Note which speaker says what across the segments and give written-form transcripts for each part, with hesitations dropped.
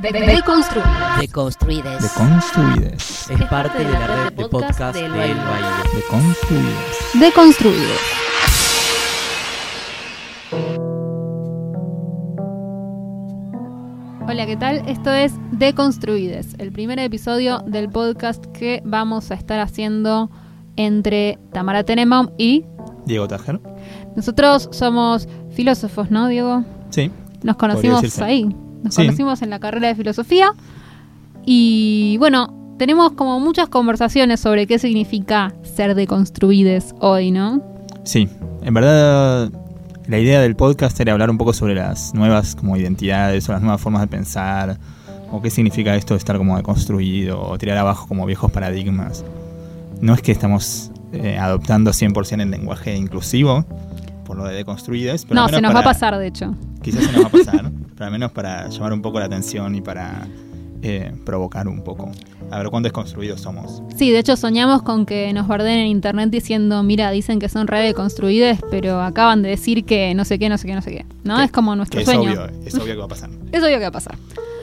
Speaker 1: Deconstruides.
Speaker 2: Es parte de la red de podcast del Baile.
Speaker 3: Deconstruides. Hola, ¿qué tal? Esto es Deconstruides, el primer episodio del podcast que vamos a estar haciendo entre Tamara Tenenbaum y
Speaker 4: Diego Tajer.
Speaker 3: Nosotros somos filósofos, ¿no, Diego?
Speaker 4: Sí.
Speaker 3: Nos conocimos ahí. Nos conocimos en la carrera de filosofía. Y bueno, tenemos como muchas conversaciones sobre qué significa ser deconstruides hoy, ¿no?
Speaker 4: Sí, en verdad la idea del podcast era hablar un poco sobre las nuevas como identidades o las nuevas formas de pensar, o qué significa esto de estar como deconstruido o tirar abajo como viejos paradigmas. No es que estamos adoptando 100% el lenguaje inclusivo por lo de deconstruides, pero
Speaker 3: no, se nos va a pasar, de hecho.
Speaker 4: Quizás se nos va a pasar, pero al menos para llamar un poco la atención y para provocar un poco. A ver cuán desconstruidos somos.
Speaker 3: Sí, de hecho soñamos con que nos bardeen en internet diciendo, mira, dicen que son re deconstruides, pero acaban de decir que no sé qué. ¿No? Es como nuestro sueño.
Speaker 4: Es obvio que va a pasar.
Speaker 3: Es obvio que va a pasar.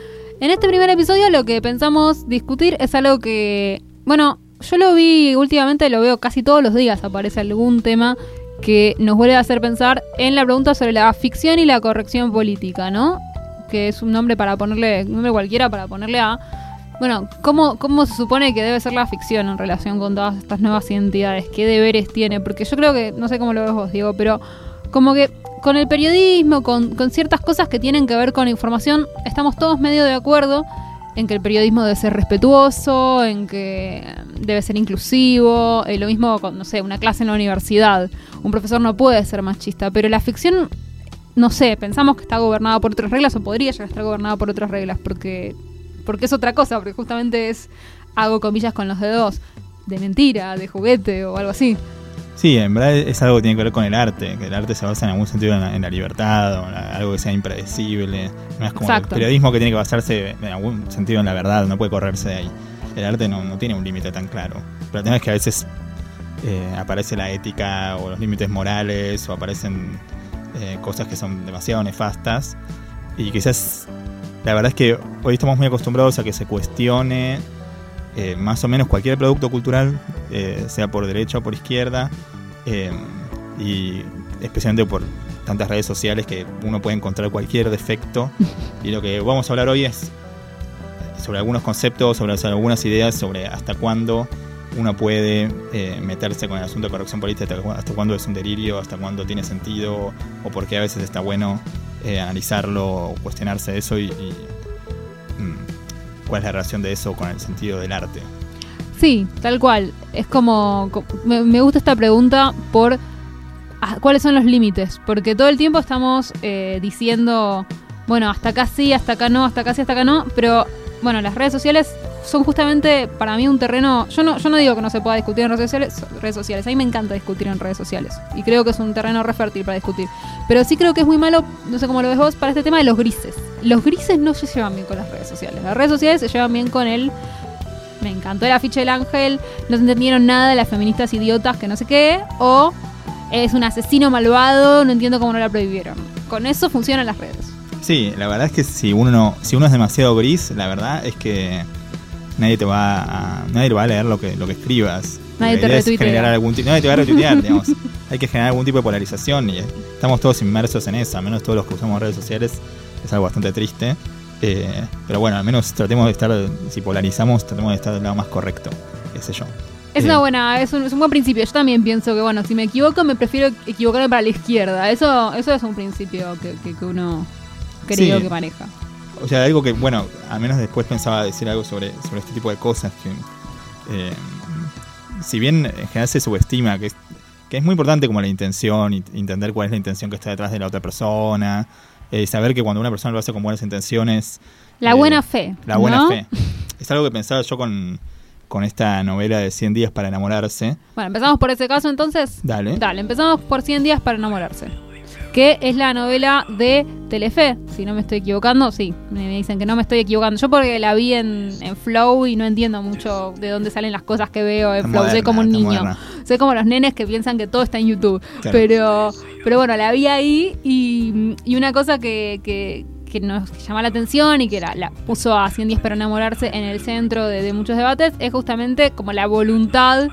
Speaker 3: En este primer episodio lo que pensamos discutir es algo que, bueno, yo lo vi últimamente, lo veo casi todos los días, aparece algún tema que nos vuelve a hacer pensar en la pregunta sobre la ficción y la corrección política, ¿no? Que es un nombre para ponerle, un nombre cualquiera para ponerle a, bueno, ¿cómo se supone que debe ser la ficción en relación con todas estas nuevas identidades? ¿Qué deberes tiene? Porque yo creo que, no sé cómo lo ves vos, Diego, pero como que con el periodismo, con ciertas cosas que tienen que ver con la información, estamos todos medio de acuerdo en que el periodismo debe ser respetuoso, en que debe ser inclusivo, lo mismo con, no sé, una clase en la universidad. Un profesor no puede ser machista, pero la ficción, no sé, pensamos que está gobernada por otras reglas o podría llegar a estar gobernada por otras reglas, porque es otra cosa, porque justamente es, hago comillas con los dedos, de mentira, de juguete o algo así.
Speaker 4: Sí, en verdad es algo que tiene que ver con el arte, que el arte se basa en algún sentido en la libertad, o en algo que sea impredecible. No es como
Speaker 3: Exacto.
Speaker 4: El periodismo que tiene que basarse en algún sentido en la verdad, no puede correrse de ahí. El arte no tiene un límite tan claro. Pero el tema es que a veces aparece la ética o los límites morales, o aparecen cosas que son demasiado nefastas. Y quizás la verdad es que hoy estamos muy acostumbrados a que se cuestione más o menos cualquier producto cultural, sea por derecha o por izquierda, y especialmente por tantas redes sociales que uno puede encontrar cualquier defecto. Y lo que vamos a hablar hoy es sobre algunos conceptos, sobre algunas ideas, sobre hasta cuándo uno puede meterse con el asunto de corrección política, hasta cuándo es un delirio, hasta cuándo tiene sentido, o por qué a veces está bueno analizarlo o cuestionarse eso, y cuál es la relación de eso con el sentido del arte.
Speaker 3: Sí, tal cual. Es como, me gusta esta pregunta por cuáles son los límites, porque todo el tiempo estamos diciendo, bueno, hasta acá sí, hasta acá no, hasta acá sí, hasta acá no, pero bueno, las redes sociales son justamente para mí un terreno. Yo no digo que no se pueda discutir en redes sociales. A mí me encanta discutir en redes sociales y creo que es un terreno re fértil para discutir, pero sí creo que es muy malo, no sé cómo lo ves vos, para este tema de los grises. Los grises no se llevan bien con las redes sociales. Las redes sociales se llevan bien con me encantó el afiche del ángel, no se entendieron nada de las feministas idiotas que no sé qué, o es un asesino malvado, no entiendo cómo no la prohibieron. Con eso funcionan las redes.
Speaker 4: Sí, la verdad es que si uno es demasiado gris, la verdad es que nadie te va a leer lo que escribas.
Speaker 3: Nadie te retuitea.
Speaker 4: Nadie te va a retuitear, digamos. Hay que generar algún tipo de polarización, y estamos todos inmersos en eso, al menos todos los que usamos redes sociales. Es algo bastante triste. Pero bueno, al menos tratemos de estar, si polarizamos, tratemos de estar del lado más correcto, qué sé yo.
Speaker 3: Es un buen principio. Yo también pienso que, bueno, si me equivoco, me prefiero equivocarme para la izquierda. Eso es un principio que uno creo que maneja.
Speaker 4: O sea, algo que, bueno, al menos después pensaba decir algo sobre este tipo de cosas que, si bien en general se subestima, que es muy importante como la intención, y entender cuál es la intención que está detrás de la otra persona, saber que cuando una persona lo hace con buenas intenciones...
Speaker 3: La buena fe.
Speaker 4: La buena fe. Es algo que pensaba yo con esta novela de 100 días para enamorarse.
Speaker 3: Bueno, empezamos por ese caso entonces.
Speaker 4: Dale,
Speaker 3: empezamos por 100 días para enamorarse, que es la novela de Telefe, si no me estoy equivocando. Sí, me dicen que no me estoy equivocando. Yo porque la vi en Flow y no entiendo mucho de dónde salen las cosas que veo en Flow. Soy como un niño. Moderna. Soy como los nenes que piensan que todo está en YouTube. Claro. Pero bueno, la vi ahí y una cosa que nos llama la atención y que la puso a 100 días para enamorarse en el centro de muchos debates es justamente como la voluntad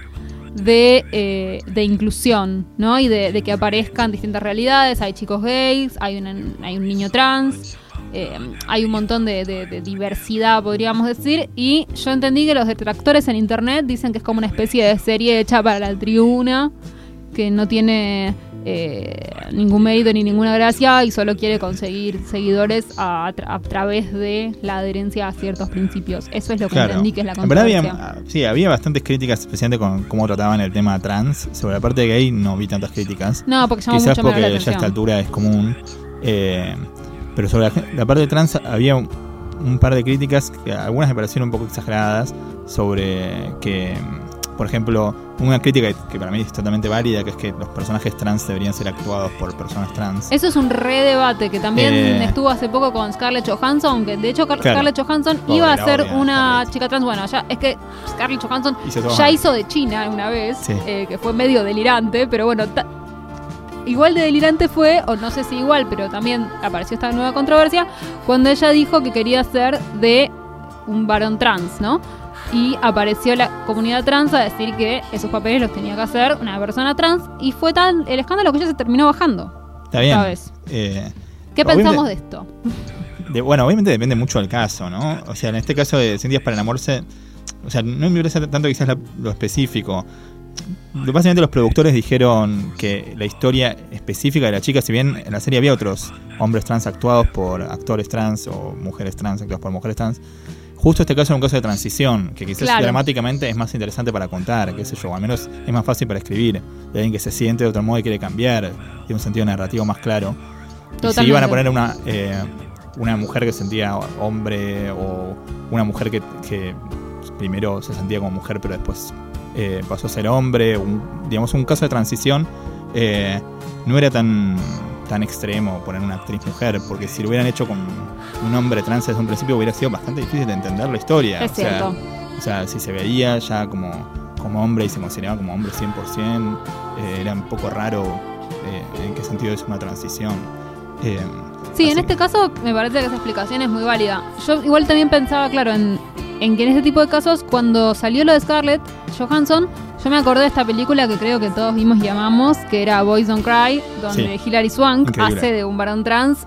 Speaker 3: de inclusión, ¿no? Y de que aparezcan distintas realidades. Hay chicos gays, hay un niño trans, hay un montón de diversidad, podríamos decir. Y yo entendí que los detractores en internet dicen que es como una especie de serie hecha para la tribuna, que no tiene ningún mérito ni ninguna gracia y solo quiere conseguir seguidores a través de la adherencia a ciertos principios. Eso es lo que entendí que es la controversia.
Speaker 4: En verdad había bastantes críticas, especialmente con cómo trataban el tema trans. Sobre la parte gay no vi tantas críticas.
Speaker 3: No, porque llamó
Speaker 4: quizás
Speaker 3: mucho más la
Speaker 4: porque
Speaker 3: atención.
Speaker 4: ya a esta altura es común. Pero sobre la parte de trans había un par de críticas que algunas me parecieron un poco exageradas sobre que, por ejemplo, una crítica que para mí es totalmente válida, que es que los personajes trans deberían ser actuados por personas trans.
Speaker 3: Eso es un re debate que también estuvo hace poco con Scarlett Johansson, que de hecho Scarlett Johansson iba a ser una chica trans. Bueno, ya es que Scarlett Johansson ya hizo de China una vez,
Speaker 4: sí.
Speaker 3: Que fue medio delirante, pero bueno, igual de delirante fue, o no sé si igual, pero también apareció esta nueva controversia cuando ella dijo que quería ser de un varón trans, ¿no? Y apareció la comunidad trans a decir que esos papeles los tenía que hacer una persona trans, y fue tal el escándalo que ella se terminó bajando.
Speaker 4: Está bien.
Speaker 3: ¿Sabes? ¿Qué pensamos de esto?
Speaker 4: Bueno, obviamente depende mucho del caso, ¿no? O sea, en este caso de 100 días para enamorarse, o sea, no me interesa tanto quizás lo específico. Básicamente los productores dijeron que la historia específica de la chica, si bien en la serie había otros hombres trans actuados por actores trans o mujeres trans actuadas por mujeres trans, justo este caso era un caso de transición, que quizás dramáticamente es más interesante para contar, qué sé yo, al menos es más fácil para escribir, de alguien que se siente de otro modo y quiere cambiar, tiene un sentido narrativo más claro. Y si iban a poner una mujer que se sentía hombre, o una mujer que primero se sentía como mujer pero después pasó a ser hombre, digamos un caso de transición, no era tan extremo poner una actriz mujer, porque si lo hubieran hecho con un hombre trans desde un principio hubiera sido bastante difícil de entender la historia.
Speaker 3: Es cierto.
Speaker 4: O sea, si se veía ya como hombre y se consideraba como hombre 100%, era un poco raro en qué sentido es una transición.
Speaker 3: Sí, en este caso me parece que esa explicación es muy válida. Yo igual también pensaba, claro, en que en este tipo de casos, cuando salió lo de Scarlett Johansson, yo me acordé de esta película que creo que todos vimos y amamos, que era Boys Don't Cry, donde Hilary Swank hace de un varón trans.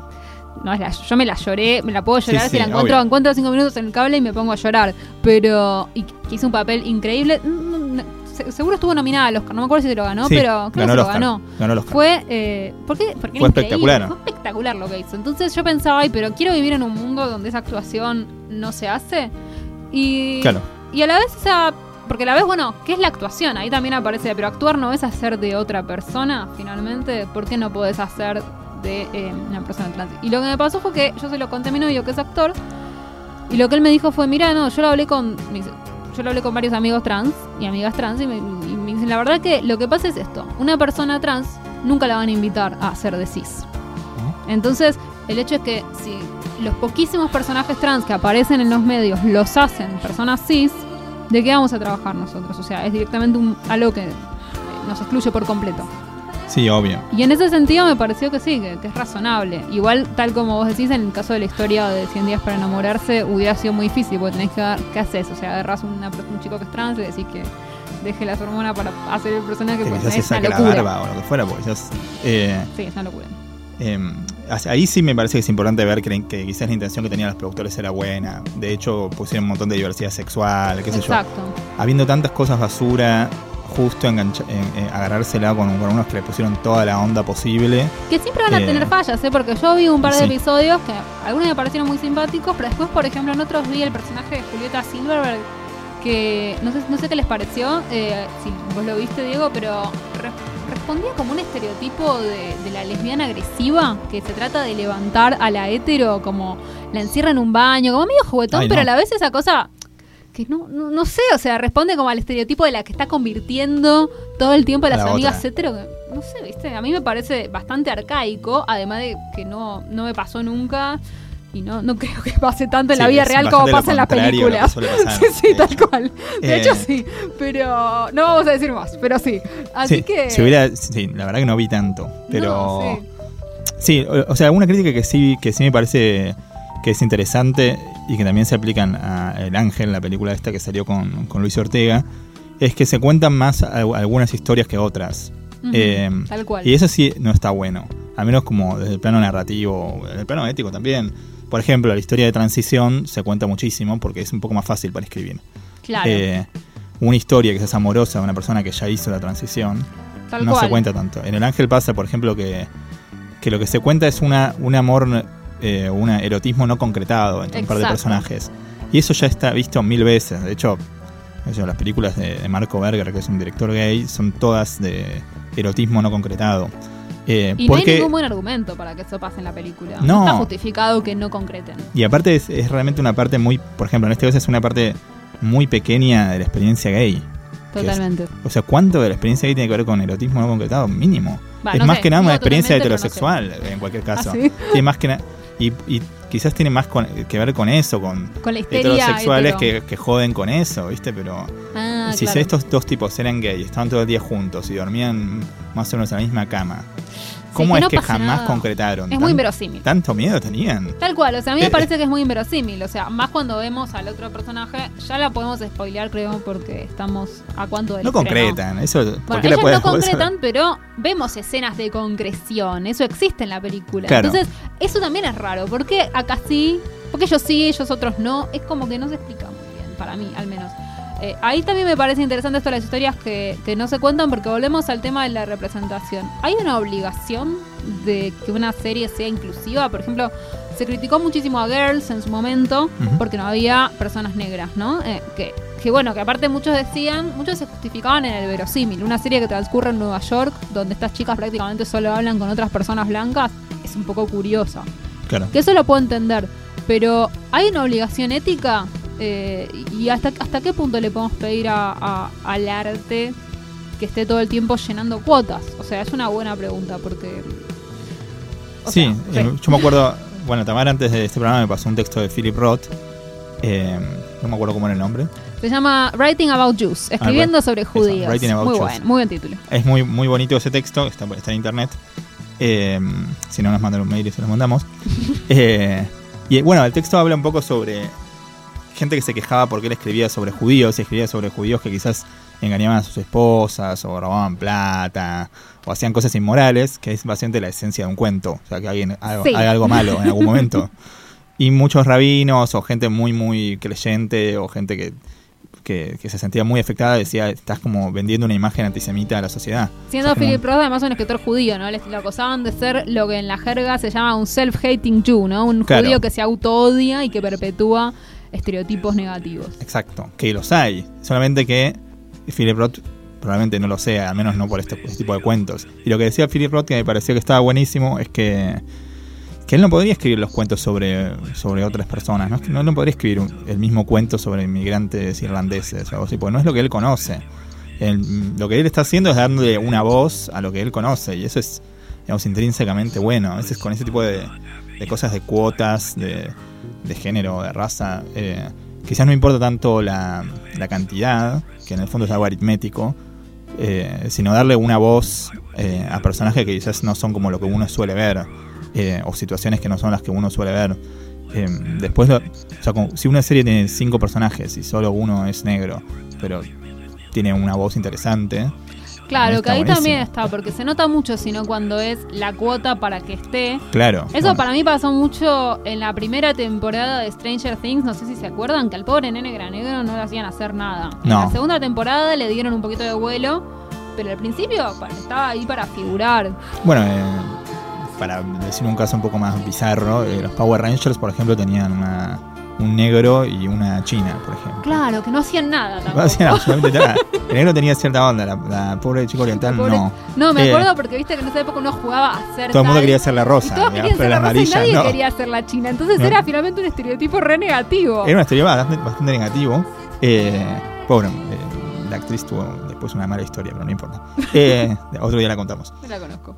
Speaker 3: Yo me la lloré, me la puedo llorar si la encuentro 5 minutos en el cable y me pongo a llorar. Pero que hizo un papel increíble. Seguro estuvo nominada al Oscar, no me acuerdo si se lo ganó, pero creo que se lo ganó.
Speaker 4: Ganó el Oscar.
Speaker 3: Porque
Speaker 4: fue espectacular.
Speaker 3: Fue espectacular lo que hizo. Entonces yo pensaba, pero quiero vivir en un mundo donde esa actuación no se hace. Y a la vez porque a la vez, bueno, ¿qué es la actuación? Ahí también aparece, pero actuar no es hacer de otra persona, finalmente. ¿Por qué no podés hacer de una persona trans? Y lo que me pasó fue que yo se lo conté a mi novio, que es actor, y lo que él me dijo fue, mira, no, yo lo hablé con varios amigos trans y amigas trans, y me dicen, la verdad que lo que pasa es esto: una persona trans nunca la van a invitar a hacer de cis. Entonces, el hecho es que si los poquísimos personajes trans que aparecen en los medios los hacen personas cis, ¿de qué vamos a trabajar nosotros? O sea, es directamente algo que nos excluye por completo.
Speaker 4: Sí, obvio.
Speaker 3: Y en ese sentido me pareció que sí, que es razonable. Igual, tal como vos decís, en el caso de la historia de 100 días para enamorarse, hubiera sido muy difícil, porque tenés que ver qué haces. O sea, agarrás un chico que es trans y decís que deje las hormonas para hacer el personaje,
Speaker 4: que
Speaker 3: pues
Speaker 4: quizás se saque la barba o lo que fuera, porque quizás...
Speaker 3: sí, es una locura.
Speaker 4: Ahí sí me parece que es importante ver que quizás la intención que tenían los productores era buena. De hecho, pusieron un montón de diversidad sexual, qué sé yo. Habiendo tantas cosas basura, justo agarrársela con unos que le pusieron toda la onda posible. Que siempre van a tener fallas, porque yo vi un par de episodios que algunos me parecieron muy simpáticos, pero después, por ejemplo, en otros vi el personaje de Julieta Silverberg, que no sé qué les pareció, si vos lo viste, Diego, pero respondía como un estereotipo de la lesbiana agresiva, que se trata de levantar a la hetero, como la encierra en un baño, como medio juguetón. Pero a la vez esa cosa que no sé, o sea, responde como al estereotipo de la que está convirtiendo todo el tiempo a las amigas hetero, que no sé, ¿viste? A mí me parece bastante arcaico, además de que no me pasó nunca. Y no creo que pase tanto en la vida real como pasa en las películas. Sí, tal cual. De hecho, sí. Pero no vamos a decir más, pero sí. Así que... la verdad que no vi tanto. Pero Sí, o sea, una crítica que sí me parece que es interesante y que también se aplican a El Ángel, la película esta que salió con Luis Ortega, es que se cuentan más algunas historias que otras.
Speaker 3: Tal cual.
Speaker 4: Y eso sí no está bueno, al menos como desde el plano narrativo, desde el plano ético también. Por ejemplo, la historia de transición se cuenta muchísimo porque es un poco más fácil para escribir.
Speaker 3: Claro.
Speaker 4: Una historia que es amorosa de una persona que ya hizo la transición
Speaker 3: Tal
Speaker 4: no
Speaker 3: cual.
Speaker 4: se cuenta tanto. En El Ángel pasa, por ejemplo, que lo que se cuenta es un amor, un erotismo no concretado entre un par de
Speaker 3: Exacto.
Speaker 4: personajes. Y eso ya está visto 1000 veces. De hecho, las películas de Marco Berger, que es un director gay, son todas de erotismo no concretado.
Speaker 3: Y no hay ningún buen argumento para que eso pase en la película.
Speaker 4: No.
Speaker 3: Está justificado que no concreten.
Speaker 4: Y aparte es realmente una parte muy, por ejemplo, en este caso es una parte muy pequeña de la experiencia gay.
Speaker 3: Totalmente.
Speaker 4: O sea, ¿cuánto de la experiencia gay tiene que ver con erotismo no concretado? Mínimo.
Speaker 3: Va,
Speaker 4: Es
Speaker 3: no
Speaker 4: más
Speaker 3: sé,
Speaker 4: que nada
Speaker 3: digo
Speaker 4: una experiencia
Speaker 3: totalmente, pero
Speaker 4: heterosexual, en cualquier caso.
Speaker 3: ¿Ah, sí?
Speaker 4: Tiene más que y quizás tiene más que ver con eso, con
Speaker 3: la histeria
Speaker 4: heterosexuales
Speaker 3: hetero.
Speaker 4: que joden con eso, ¿viste? Pero si
Speaker 3: claro.
Speaker 4: estos dos tipos eran gays, estaban todo el día juntos y dormían más o menos en la misma cama, ¿cómo
Speaker 3: que
Speaker 4: es
Speaker 3: no
Speaker 4: que
Speaker 3: pasa
Speaker 4: jamás
Speaker 3: nada.
Speaker 4: concretaron?
Speaker 3: Es muy inverosímil.
Speaker 4: ¿Tanto miedo tenían?
Speaker 3: Tal cual, o sea, a mí me parece que es muy inverosímil. O sea, más cuando vemos al otro personaje, ya la podemos spoilear, creo, porque estamos a cuánto del
Speaker 4: No
Speaker 3: estreno.
Speaker 4: concretan, eso
Speaker 3: Bueno,
Speaker 4: cualquiera
Speaker 3: ellos
Speaker 4: puede
Speaker 3: no
Speaker 4: saber.
Speaker 3: concretan, pero vemos escenas de concreción. Eso existe en la película.
Speaker 4: Claro.
Speaker 3: Entonces, eso también es raro. ¿Por qué acá sí? ¿Por qué ellos sí, ellos otros no? Es como que no se explica muy bien, para mí, al menos. Ahí también me parece interesante esto de las historias que no se cuentan, porque volvemos al tema de la representación. ¿Hay una obligación de que una serie sea inclusiva? Por ejemplo, se criticó muchísimo a Girls en su momento porque no había personas negras, ¿no? Que bueno, que aparte muchos se justificaban en el verosímil. Una serie que transcurre en Nueva York, donde estas chicas prácticamente solo hablan con otras personas blancas, es un poco curiosa.
Speaker 4: Claro.
Speaker 3: Que eso lo puedo entender, pero ¿hay una obligación ética? ¿Y hasta qué punto le podemos pedir al arte que esté todo el tiempo llenando cuotas? O sea, es una buena pregunta porque...
Speaker 4: Sí, yo me acuerdo, bueno, Tamara antes de este programa me pasó un texto de Philip Roth, no me acuerdo cómo era el nombre.
Speaker 3: Se llama Writing About Jews, escribiendo sobre judíos.
Speaker 4: Writing About
Speaker 3: Muy
Speaker 4: Jews.
Speaker 3: bueno, muy buen título.
Speaker 4: Es muy, muy bonito ese texto, está en internet. Si no nos mandan un mail y se los mandamos. Y bueno, el texto habla un poco sobre gente que se quejaba porque él escribía sobre judíos, y escribía sobre judíos que quizás engañaban a sus esposas o robaban plata o hacían cosas inmorales, que es básicamente la esencia de un cuento, o sea, que alguien haga algo malo en algún momento. Y muchos rabinos o gente muy muy creyente o gente que se sentía muy afectada decía, estás como vendiendo una imagen antisemita a la sociedad.
Speaker 3: Siendo
Speaker 4: o sea,
Speaker 3: Philip Roth además un escritor judío, ¿no? Lo acusaban de ser lo que en la jerga se llama un self-hating Jew, ¿no? Un
Speaker 4: Claro.
Speaker 3: judío que se auto-odia y que perpetúa estereotipos negativos.
Speaker 4: Exacto, que los hay. Solamente que Philip Roth probablemente no lo sea, al menos no por este tipo de cuentos. Y lo que decía Philip Roth, que me pareció que estaba buenísimo, es que él no podría escribir los cuentos sobre otras personas. No podría escribir el mismo cuento sobre inmigrantes irlandeses o algo así, porque no es lo que él conoce. Lo que él está haciendo es darle una voz a lo que él conoce, y eso es, digamos, intrínsecamente bueno. A veces con ese tipo de cosas de cuotas, de género, de raza, quizás no importa tanto la cantidad, que en el fondo es algo aritmético, sino darle una voz a personajes que quizás no son como lo que uno suele ver, o situaciones que no son las que uno suele ver. Después, o sea, si una serie tiene 5 personajes y solo uno es negro, pero tiene una voz interesante.
Speaker 3: Claro, que ahí
Speaker 4: buenísimo.
Speaker 3: también está, porque se nota mucho, sino cuando es la cuota para que esté.
Speaker 4: Claro.
Speaker 3: Eso
Speaker 4: bueno.
Speaker 3: para mí pasó mucho en la primera temporada de Stranger Things, no sé si se acuerdan, que al pobre nene que era negro no le hacían hacer nada. En
Speaker 4: No.
Speaker 3: la segunda temporada le dieron un poquito de vuelo, pero al principio estaba ahí para figurar.
Speaker 4: Bueno, para decir un caso un poco más bizarro, los Power Rangers, por ejemplo, tenían un negro y una china, por ejemplo.
Speaker 3: Claro, que no hacían nada tampoco.
Speaker 4: No hacían absolutamente nada. El negro tenía cierta onda, la pobre chico oriental no.
Speaker 3: No, me acuerdo porque viste que en esa época uno jugaba a ser
Speaker 4: Todo el mundo
Speaker 3: tal,
Speaker 4: quería ser la
Speaker 3: y
Speaker 4: rosa,
Speaker 3: todos
Speaker 4: digamos,
Speaker 3: querían
Speaker 4: pero
Speaker 3: ser
Speaker 4: la
Speaker 3: la rosa y
Speaker 4: amarilla
Speaker 3: nadie
Speaker 4: no.
Speaker 3: quería ser la china. Entonces
Speaker 4: No.
Speaker 3: era finalmente un estereotipo re negativo.
Speaker 4: Era un estereotipo bastante negativo. Pobre, la actriz tuvo después una mala historia, pero no importa. Otro día la contamos.
Speaker 3: No la conozco.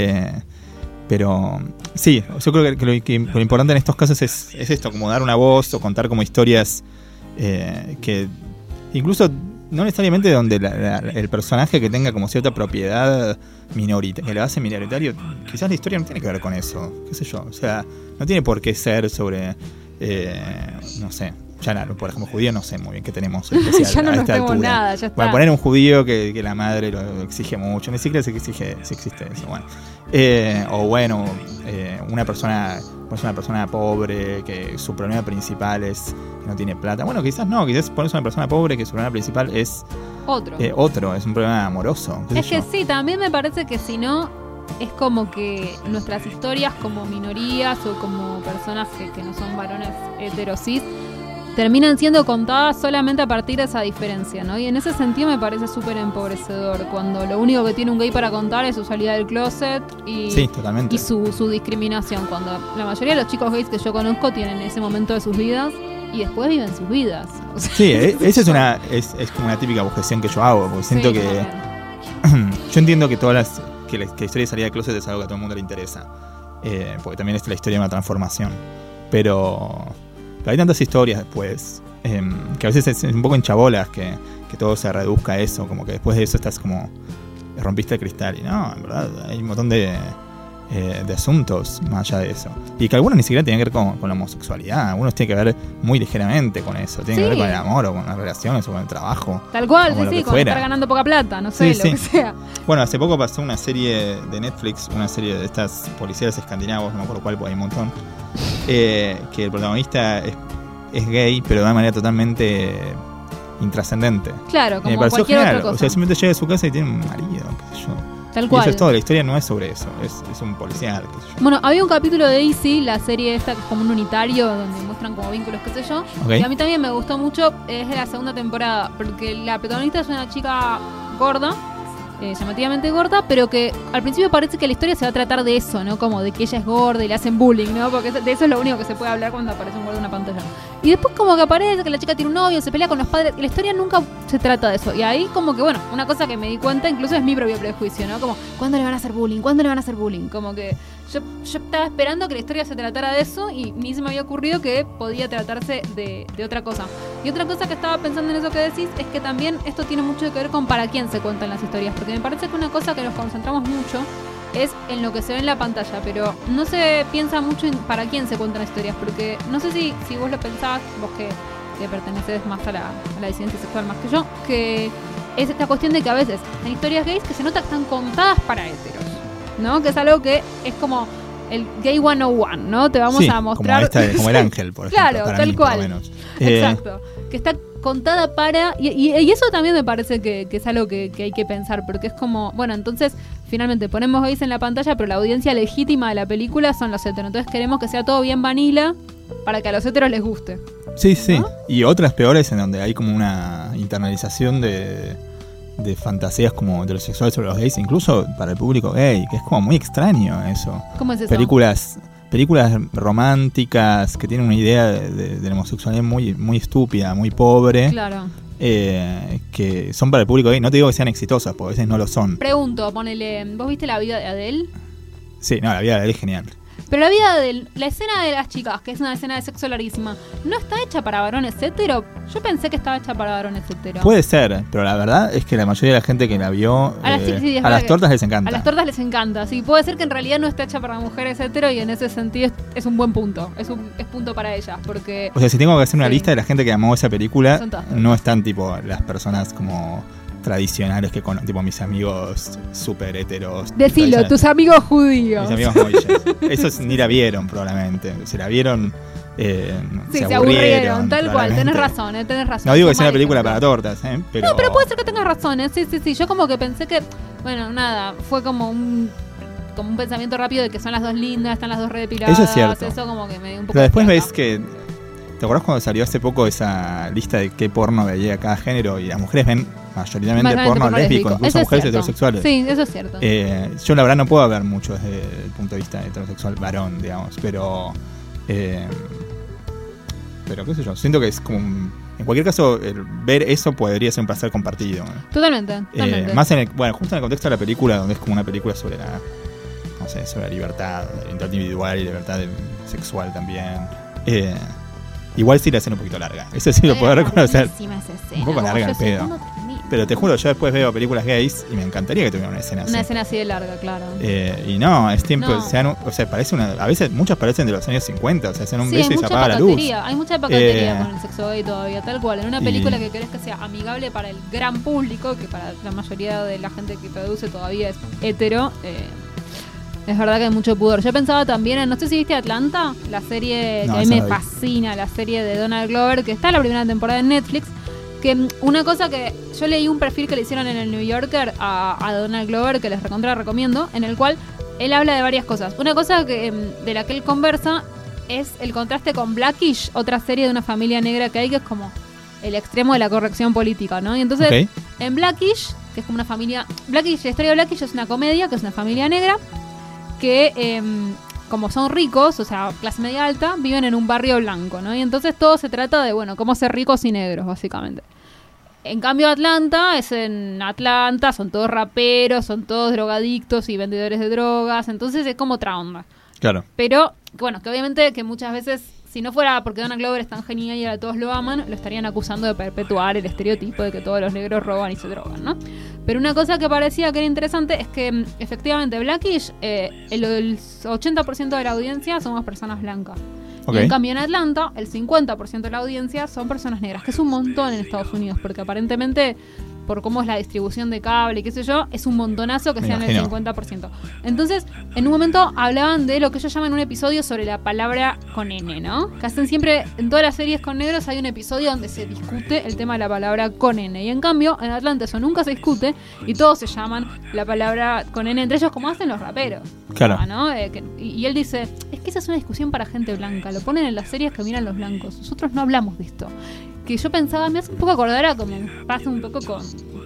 Speaker 4: Pero sí, yo creo que lo importante en estos casos es esto, como dar una voz o contar como historias que incluso no necesariamente donde el personaje que tenga como cierta propiedad minoritaria, que lo hace minoritario, quizás la historia no tiene que ver con eso, qué sé yo, o sea, no tiene por qué ser sobre, no sé, ya nada, por ejemplo, judío no sé muy bien qué tenemos especial
Speaker 3: ya no
Speaker 4: a
Speaker 3: nos
Speaker 4: esta
Speaker 3: tenemos
Speaker 4: altura.
Speaker 3: nada, ya está.
Speaker 4: Bueno, poner un judío que la madre lo exige mucho, ni siquiera se exige si existe eso, bueno. O bueno, una persona pobre que su problema principal es que no tiene plata. Bueno, quizás no, quizás pones una persona pobre que su problema principal es otro, es un problema amoroso.
Speaker 3: Es que sí, también me parece que si no, es como que nuestras historias como minorías o como personas que no son varones heterosis terminan siendo contadas solamente a partir de esa diferencia, ¿no? Y en ese sentido me parece súper empobrecedor cuando lo único que tiene un gay para contar es su salida del closet y,
Speaker 4: sí, totalmente.
Speaker 3: y su discriminación, cuando la mayoría de los chicos gays que yo conozco tienen ese momento de sus vidas y después viven sus vidas. O sea,
Speaker 4: sí, esa es como una típica objeción que yo hago, porque siento
Speaker 3: sí,
Speaker 4: que yo entiendo que que la historia de salida del closet es algo que a todo el mundo le interesa, porque también es la historia de una transformación, pero hay tantas historias después que a veces es un poco enchabolas que todo se reduzca a eso, como que después de eso estás como rompiste el cristal y no, en verdad hay un montón de asuntos más allá de eso, y que algunos ni siquiera tienen que ver con la homosexualidad, algunos tienen que ver muy ligeramente con eso, tienen que ver con el amor o con las relaciones o con el trabajo,
Speaker 3: tal cual,
Speaker 4: sí,
Speaker 3: con estar ganando poca plata, no sé,
Speaker 4: sí,
Speaker 3: lo que sea.
Speaker 4: Bueno, hace poco pasó una serie de Netflix, una serie de estas policías escandinavos, no me acuerdo cuál, porque hay un montón, que el protagonista es gay, pero de una manera totalmente intrascendente.
Speaker 3: Claro, como
Speaker 4: me pareció
Speaker 3: cualquier
Speaker 4: genial.
Speaker 3: otra cosa.
Speaker 4: O sea, simplemente llega a su casa y tiene un marido, qué sé yo.
Speaker 3: Tal
Speaker 4: Y
Speaker 3: cual.
Speaker 4: eso es todo, la historia no es sobre eso, es un policial, qué sé yo.
Speaker 3: Bueno, había un capítulo de Easy, la serie esta que es como un unitario donde muestran como vínculos, qué sé yo.
Speaker 4: Okay.
Speaker 3: Y a mí también me gustó mucho, es de la segunda temporada, porque la protagonista es una chica gorda, llamativamente gorda, pero que al principio parece que la historia se va a tratar de eso, ¿no? Como de que ella es gorda y le hacen bullying, ¿no? Porque de eso es lo único que se puede hablar cuando aparece un gordo en una pantalla. Y después como que aparece que la chica tiene un novio, se pelea con los padres, y la historia nunca se trata de eso. Y ahí como que, bueno, una cosa que me di cuenta, incluso es mi propio prejuicio, ¿no? Como, ¿cuándo le van a hacer bullying? ¿Cuándo le van a hacer bullying? Como que yo estaba esperando que la historia se tratara de eso y ni se me había ocurrido que podía tratarse de otra cosa. Y otra cosa que estaba pensando en eso que decís es que también esto tiene mucho que ver con para quién se cuentan las historias, porque me parece que una cosa que nos concentramos mucho es en lo que se ve en la pantalla, pero no se piensa mucho en para quién se cuentan las historias, porque no sé si vos lo pensás, vos que perteneces más a la disidencia sexual más que yo, que es esta cuestión de que a veces en historias gays que se nota que están contadas para héteros, ¿no? Que es algo que es como el Gay 101, ¿no? Te vamos a mostrar...
Speaker 4: Como el ángel, por ejemplo.
Speaker 3: Claro,
Speaker 4: para
Speaker 3: tal
Speaker 4: mí,
Speaker 3: cual.
Speaker 4: por lo menos.
Speaker 3: Exacto. Que está contada para... Y eso también me parece que es algo que hay que pensar, porque es como... Bueno, entonces, finalmente ponemos gays en la pantalla, pero la audiencia legítima de la película son los heteros. Entonces queremos que sea todo bien vanilla para que a los heteros les guste.
Speaker 4: Sí, sí.
Speaker 3: ¿No?
Speaker 4: Y otras peores en donde hay como una internalización de fantasías como heterosexuales sobre los gays, incluso para el público gay, que es como muy extraño eso.
Speaker 3: ¿Cómo es eso?
Speaker 4: Películas románticas que tienen una idea de la homosexualidad muy, muy estúpida, muy pobre,
Speaker 3: Claro.
Speaker 4: que son para el público gay. No te digo que sean exitosas, porque a veces no lo son.
Speaker 3: Pregunto, ponele... ¿Vos viste la vida de Adele?
Speaker 4: Sí, no, la vida de él es genial.
Speaker 3: Pero la vida de la escena de las chicas, que es una escena de sexo larguísima, ¿no está hecha para varones hetero? Yo pensé que estaba hecha para varones hetero.
Speaker 4: Puede ser, pero la verdad es que la mayoría de la gente que la vio,
Speaker 3: A las
Speaker 4: tortas les encanta.
Speaker 3: A las tortas les encanta, sí. Puede ser que en realidad no esté hecha para mujeres hetero y en ese sentido es un buen punto. Es punto para ellas, porque...
Speaker 4: O sea, si tengo que hacer una
Speaker 3: Sí.
Speaker 4: lista de la gente que amó esa película,
Speaker 3: Son todas.
Speaker 4: no están tipo las personas como tradicionales que conozco, tipo mis amigos súper heteros.
Speaker 3: Decilo,
Speaker 4: tradicionales.
Speaker 3: tus amigos judíos.
Speaker 4: Mis amigos moillas. Esos ni la vieron probablemente. Si la vieron,
Speaker 3: Sí, se
Speaker 4: aburrieron.
Speaker 3: aburrieron, tal cual.
Speaker 4: probablemente.
Speaker 3: Tenés razón.
Speaker 4: No digo que
Speaker 3: Son
Speaker 4: sea una
Speaker 3: mal
Speaker 4: película
Speaker 3: ejemplo.
Speaker 4: para tortas, pero...
Speaker 3: No, pero puede ser que tengas razón, sí. Yo como que pensé que, bueno, nada, fue como un pensamiento rápido de que son las dos lindas, están las dos redepiladas.
Speaker 4: Eso es cierto.
Speaker 3: Eso como que me dio un poco
Speaker 4: Pero después
Speaker 3: de
Speaker 4: ves
Speaker 3: fiaca.
Speaker 4: que... ¿Te acuerdas cuando salió hace poco esa lista de qué porno veía cada género? Y las mujeres ven mayoritariamente porno lésbico, incluso
Speaker 3: Eso es
Speaker 4: mujeres
Speaker 3: cierto.
Speaker 4: heterosexuales.
Speaker 3: Sí, eso es cierto.
Speaker 4: Yo la verdad no puedo hablar mucho desde el punto de vista heterosexual varón, digamos, pero qué sé yo, siento que es como en cualquier caso ver eso podría ser un placer compartido, ¿no?
Speaker 3: Totalmente.
Speaker 4: Más justo en el contexto de la película, donde es como una película sobre sobre la libertad individual y libertad sexual también. Igual sí la hacen un poquito larga. Eso sí lo puedo reconocer.
Speaker 3: Un
Speaker 4: poco larga el pedo. Pero te juro, yo después veo películas gays y me encantaría que tuviera una escena así.
Speaker 3: Una escena así de larga, claro.
Speaker 4: Y no, es tiempo, o sea, parece a veces muchas parecen de los años 50, o sea, hacen un beso y se apaga la luz.
Speaker 3: Hay mucha pacatería con el sexo gay todavía, tal cual. En una película que querés que sea amigable para el gran público, que para la mayoría de la gente que produce todavía es hetero, es verdad que hay mucho pudor. Yo pensaba también en, no sé si viste Atlanta, la serie que a mí me fascina, la serie de Donald Glover, que está en la primera temporada en Netflix. Que una cosa que yo leí un perfil que le hicieron en el New Yorker a Donald Glover, que les recomiendo, en el cual él habla de varias cosas. Una cosa de la que él conversa es el contraste con Blackish, otra serie de una familia negra que hay, que es como el extremo de la corrección política, ¿no? Y entonces, en Blackish, que es como una familia... la historia de Blackish es una comedia, que es una familia negra, que... como son ricos, o sea, clase media alta, viven en un barrio blanco, ¿no? Y entonces todo se trata de, bueno, cómo ser ricos y negros, básicamente. En cambio, Atlanta, son todos raperos, son todos drogadictos y vendedores de drogas, entonces es como otra onda.
Speaker 4: Claro.
Speaker 3: Pero, bueno, que obviamente que muchas veces, si no fuera porque Donald Glover es tan genial y a todos lo aman, lo estarían acusando de perpetuar el estereotipo de que todos los negros roban y se drogan, ¿no? Pero una cosa que parecía que era interesante es que efectivamente Blackish, el 80% de la audiencia somos personas blancas. Y en cambio en Atlanta, el 50% de la audiencia son personas negras, que es un montón en Estados Unidos, porque aparentemente, por cómo es la distribución de cable y qué sé yo, es un montonazo que sean el 50%. Entonces, en un momento hablaban de lo que ellos llaman un episodio sobre la palabra con N, ¿no? Que hacen siempre, en todas las series con negros hay un episodio donde se discute el tema de la palabra con N. Y en cambio, en Atlanta eso nunca se discute y todos se llaman la palabra con N entre ellos, como hacen los raperos.
Speaker 4: Claro.
Speaker 3: ¿No? Y él dice, es que esa es una discusión para gente blanca, lo ponen en las series que miran los blancos, nosotros no hablamos de esto. Que yo pensaba, me hace un poco acordar a como pasa un poco con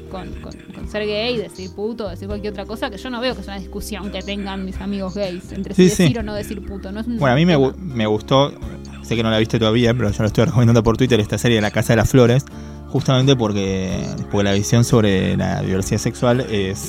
Speaker 3: ser gay, decir puto, decir cualquier otra cosa, que yo no veo que es una discusión que tengan mis amigos gays entre si decir o no decir puto. No es
Speaker 4: bueno, a mí me gustó, sé que no la viste todavía, pero yo la estoy recomendando por Twitter, esta serie de La Casa de las Flores, justamente porque la visión sobre la diversidad sexual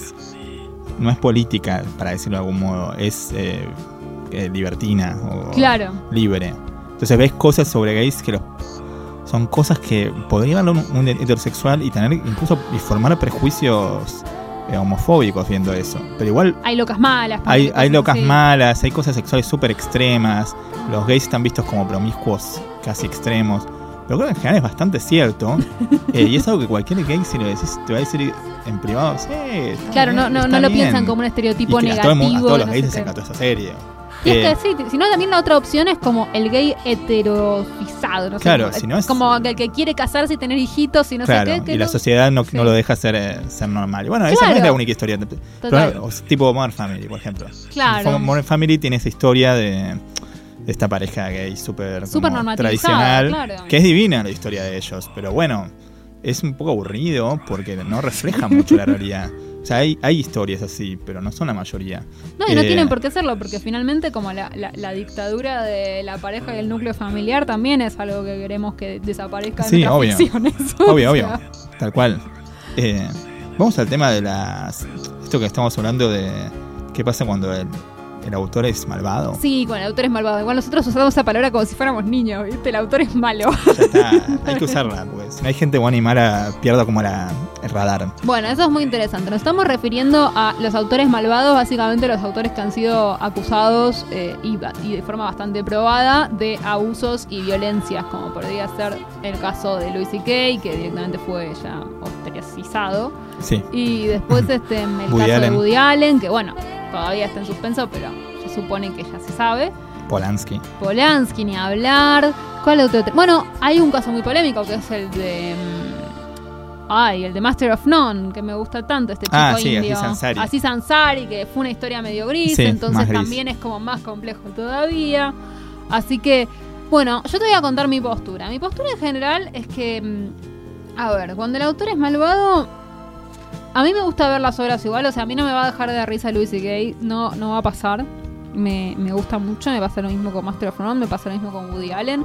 Speaker 4: no es política, para decirlo de algún modo, es libertina o libre. Entonces ves cosas sobre gays que son cosas que podría hablar un heterosexual y tener incluso y formar prejuicios homofóbicos viendo eso. Pero igual
Speaker 3: hay locas malas.
Speaker 4: Hay locas malas, hay cosas sexuales súper extremas. Los gays están vistos como promiscuos casi extremos. Pero creo que en general es bastante cierto. Y es algo que cualquier gay, si lo decís, te va a decir en privado, sí,
Speaker 3: claro, no lo piensan como un estereotipo negativo.
Speaker 4: A todos los gays les encantó esa serie.
Speaker 3: Y es que sí, si no, también la otra opción es como el gay heterofizado, ¿no?
Speaker 4: Claro,
Speaker 3: sé,
Speaker 4: si no es
Speaker 3: como el que quiere casarse y tener hijitos y no sé qué.
Speaker 4: Y la sociedad no lo deja ser normal. Y bueno, esa no es la única historia. Pero, tipo Modern Family, por ejemplo.
Speaker 3: Claro.
Speaker 4: Modern Family tiene esa historia de esta pareja gay súper tradicional, que es divina la historia de ellos. Pero bueno, es un poco aburrido porque no refleja mucho la realidad. O sea, hay historias así, pero no son la mayoría.
Speaker 3: No, y no tienen por qué serlo, porque finalmente como la dictadura de la pareja y el núcleo familiar también es algo que queremos que desaparezca en nuestras ficciones.
Speaker 4: Obvio, tal cual. Vamos al tema de esto que estamos hablando de qué pasa cuando el autor es malvado.
Speaker 3: Sí, cuando el autor es malvado. Igual nosotros usamos esa palabra como si fuéramos niños, ¿viste? El autor es malo.
Speaker 4: Ya está, hay que usarla, porque si no hay gente buena y mala, pierda como el radar.
Speaker 3: Bueno, eso es muy interesante. Nos estamos refiriendo a los autores malvados, básicamente los autores que han sido acusados y de forma bastante probada de abusos y violencias, como podría ser el caso de Louis C.K., que directamente fue ya ostracizado.
Speaker 4: Sí.
Speaker 3: Y después el caso de Woody Allen, que bueno, todavía está en suspenso, pero se supone que ya se sabe.
Speaker 4: Polanski,
Speaker 3: ni hablar. ¿Cuál otro? Bueno, hay un caso muy polémico que es el de el de Master of None, que me gusta tanto, este chico indio. Aziz Ansari, que fue una historia medio gris, entonces también es como más complejo todavía. Así que, bueno, yo te voy a contar mi postura. Mi postura en general es que, a ver, cuando el autor es malvado, a mí me gusta ver las obras igual, o sea, a mí no me va a dejar de risa Louis C.K., no va a pasar. Me gusta mucho, me pasa lo mismo con Master of None, me pasa lo mismo con Woody Allen.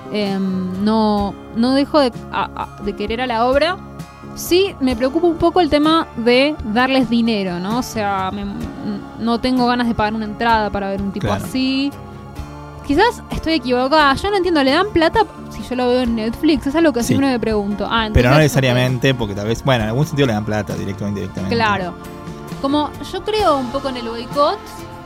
Speaker 3: No dejo de querer a la obra. Sí, me preocupa un poco el tema de darles dinero, ¿no? O sea, no tengo ganas de pagar una entrada para ver un tipo así. quizás estoy equivocada. Yo no entiendo, ¿le dan plata si yo lo veo en Netflix? Es algo que siempre me pregunto. Entonces,
Speaker 4: pero no necesariamente, porque tal vez, bueno, en algún sentido le dan plata, directo o indirectamente.
Speaker 3: Claro. Como yo creo un poco en el boicot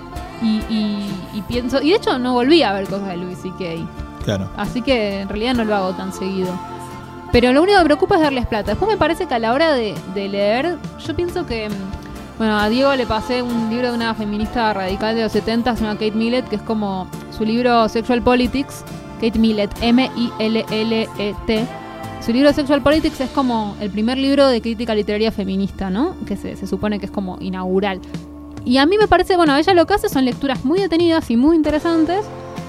Speaker 3: y pienso... Y de hecho no volví a ver cosas de Louis C.K.
Speaker 4: Claro.
Speaker 3: Así que en realidad no lo hago tan seguido. Pero lo único que me preocupa es darles plata. Después me parece que a la hora de leer, yo pienso que... Bueno, a Diego le pasé un libro de una feminista radical de los 70, se llama Kate Millett, que es como su libro Sexual Politics. Kate Millett, M-I-L-L-E-T. Su libro Sexual Politics es como el primer libro de crítica literaria feminista, ¿no? Que se supone que es como inaugural. Y a mí me parece, bueno, ella lo que hace son lecturas muy detenidas y muy interesantes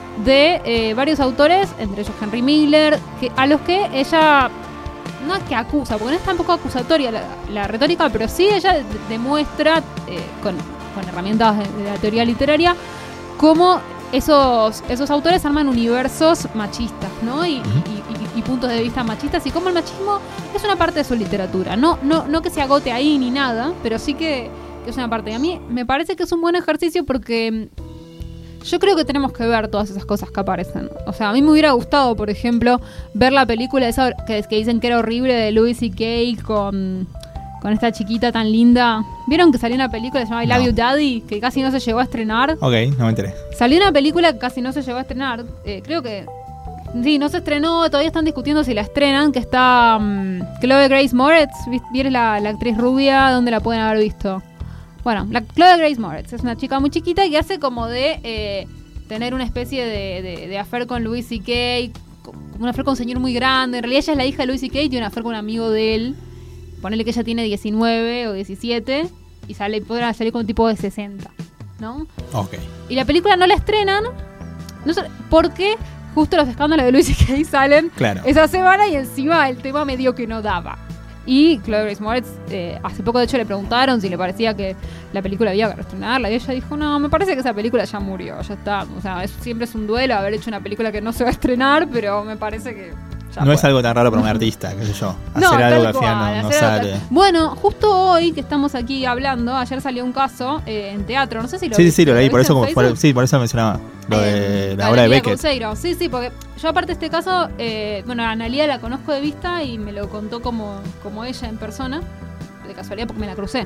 Speaker 3: de varios autores, entre ellos Henry Miller, a los que ella... No es que acusa, porque no es tampoco acusatoria la retórica, pero sí ella demuestra con herramientas de la teoría literaria cómo esos autores arman universos machistas, ¿no? Y puntos de vista machistas, y cómo el machismo es una parte de su literatura. No que se agote ahí ni nada, pero sí que es una parte. Y a mí me parece que es un buen ejercicio porque... Yo creo que tenemos que ver todas esas cosas que aparecen. O sea, a mí me hubiera gustado, por ejemplo, ver la película esa que dicen que era horrible de Louis C.K. con esta chiquita tan linda. ¿Vieron que salió una película que se llama I Love You Daddy? Que casi no se llegó a estrenar.
Speaker 4: Ok, no me enteré.
Speaker 3: Salió una película que casi no se llegó a estrenar. Creo que... Sí, no se estrenó. Todavía están discutiendo si la estrenan. Que está Chloe Grace Moretz. ¿Vieron la actriz rubia? ¿Dónde la pueden haber visto? Bueno, la Chloe Grace Moretz es una chica muy chiquita que hace como de tener una especie de affair con Louis C.K., un affair con un señor muy grande. En realidad ella es la hija de Louis C.K. y tiene un affair con un amigo de él. Ponele que ella tiene 19 o 17 y podrá salir con un tipo de 60, ¿no?
Speaker 4: Ok.
Speaker 3: Y la película no la estrenan, no sé, porque justo los escándalos de Louis C.K. salen esa semana y encima el tema medio que no daba. Y Chloe Grace Moretz, hace poco de hecho le preguntaron si le parecía que la película había que reestrenarla y ella dijo, no, me parece que esa película ya murió, ya está. O sea, siempre es un duelo haber hecho una película que no se va a estrenar, pero me parece que ya
Speaker 4: no es algo tan raro para un artista, qué sé yo. Hacer algo que al final no sale.
Speaker 3: Bueno, justo hoy que estamos aquí hablando, ayer salió un caso en teatro, no sé si lo
Speaker 4: Sí, lo leí, por eso mencionaba lo de la obra de Beckett.
Speaker 3: Couseiro. Sí, porque yo aparte de este caso, bueno, a Analía la conozco de vista y me lo contó como ella en persona, de casualidad porque me la crucé.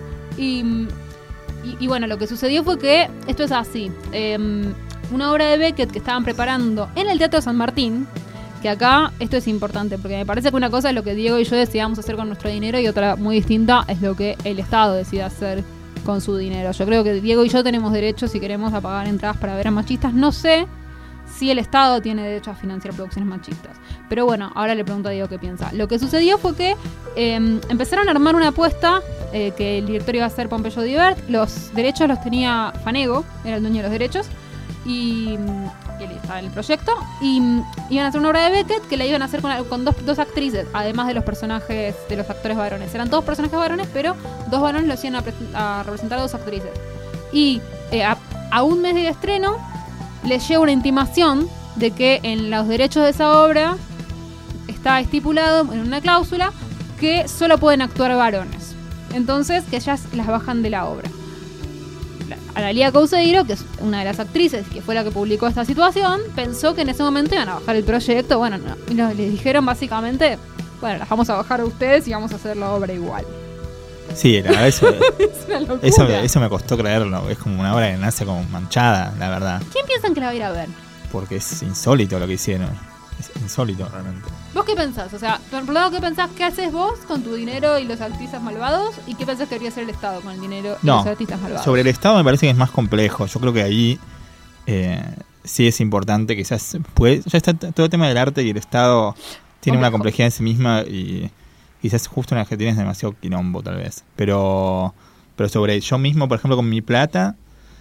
Speaker 3: Y bueno, lo que sucedió fue que esto es así. Una obra de Beckett que estaban preparando en el Teatro San Martín, que acá esto es importante, porque me parece que una cosa es lo que Diego y yo decidamos hacer con nuestro dinero y otra muy distinta es lo que el Estado decide hacer con su dinero. Yo creo que Diego y yo tenemos derecho, si queremos, a pagar entradas para ver a machistas. No sé si el Estado tiene derecho a financiar producciones machistas. Pero bueno, ahora le pregunto a Diego qué piensa. Lo que sucedió fue que empezaron a armar una apuesta que el director iba a hacer Pompeyo Divert. Los derechos los tenía Fanego, era el dueño de los derechos. Y él estaba en el proyecto. Y iban a hacer una obra de Beckett que la iban a hacer con dos actrices, además de los personajes, de los actores varones. Eran todos personajes varones, pero dos varones los iban a representar a dos actrices. Y a un mes del estreno les llega una intimación de que en los derechos de esa obra está estipulado en una cláusula que solo pueden actuar varones. Entonces, que ellas las bajan de la obra. Analía Couseiro, que es una de las actrices que fue la que publicó esta situación, pensó que en ese momento iban a bajar el proyecto. Bueno, les dijeron básicamente, bueno, las vamos a bajar a ustedes y vamos a hacer la obra igual.
Speaker 4: Sí, la verdad,
Speaker 3: es una locura.
Speaker 4: Eso me costó creerlo. Es como una obra que nace como manchada, la verdad.
Speaker 3: ¿Quién piensan que la va a ir a ver?
Speaker 4: Porque es insólito lo que hicieron. Es insólito realmente.
Speaker 3: ¿Vos qué pensás? O sea, por un lado, ¿qué pensás? ¿Qué haces vos con tu dinero y los artistas malvados? ¿Y qué pensás que debería hacer el Estado con el dinero y los artistas malvados?
Speaker 4: Sobre el Estado me parece que es más complejo. Yo creo que ahí sí es importante, quizás ya está todo el tema del arte y el Estado tiene una complejidad en sí misma y quizás justo en Argentina es demasiado quilombo tal vez. Pero sobre yo mismo, por ejemplo, con mi plata,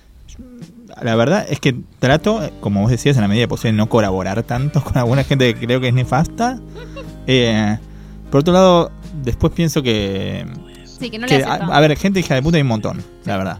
Speaker 4: la verdad es que trato, como vos decías, en la medida posible no colaborar tanto con alguna gente que creo que es nefasta. Por otro lado, después pienso que...
Speaker 3: Sí, que no le hace
Speaker 4: a ver, gente hija de puta hay un montón, la verdad.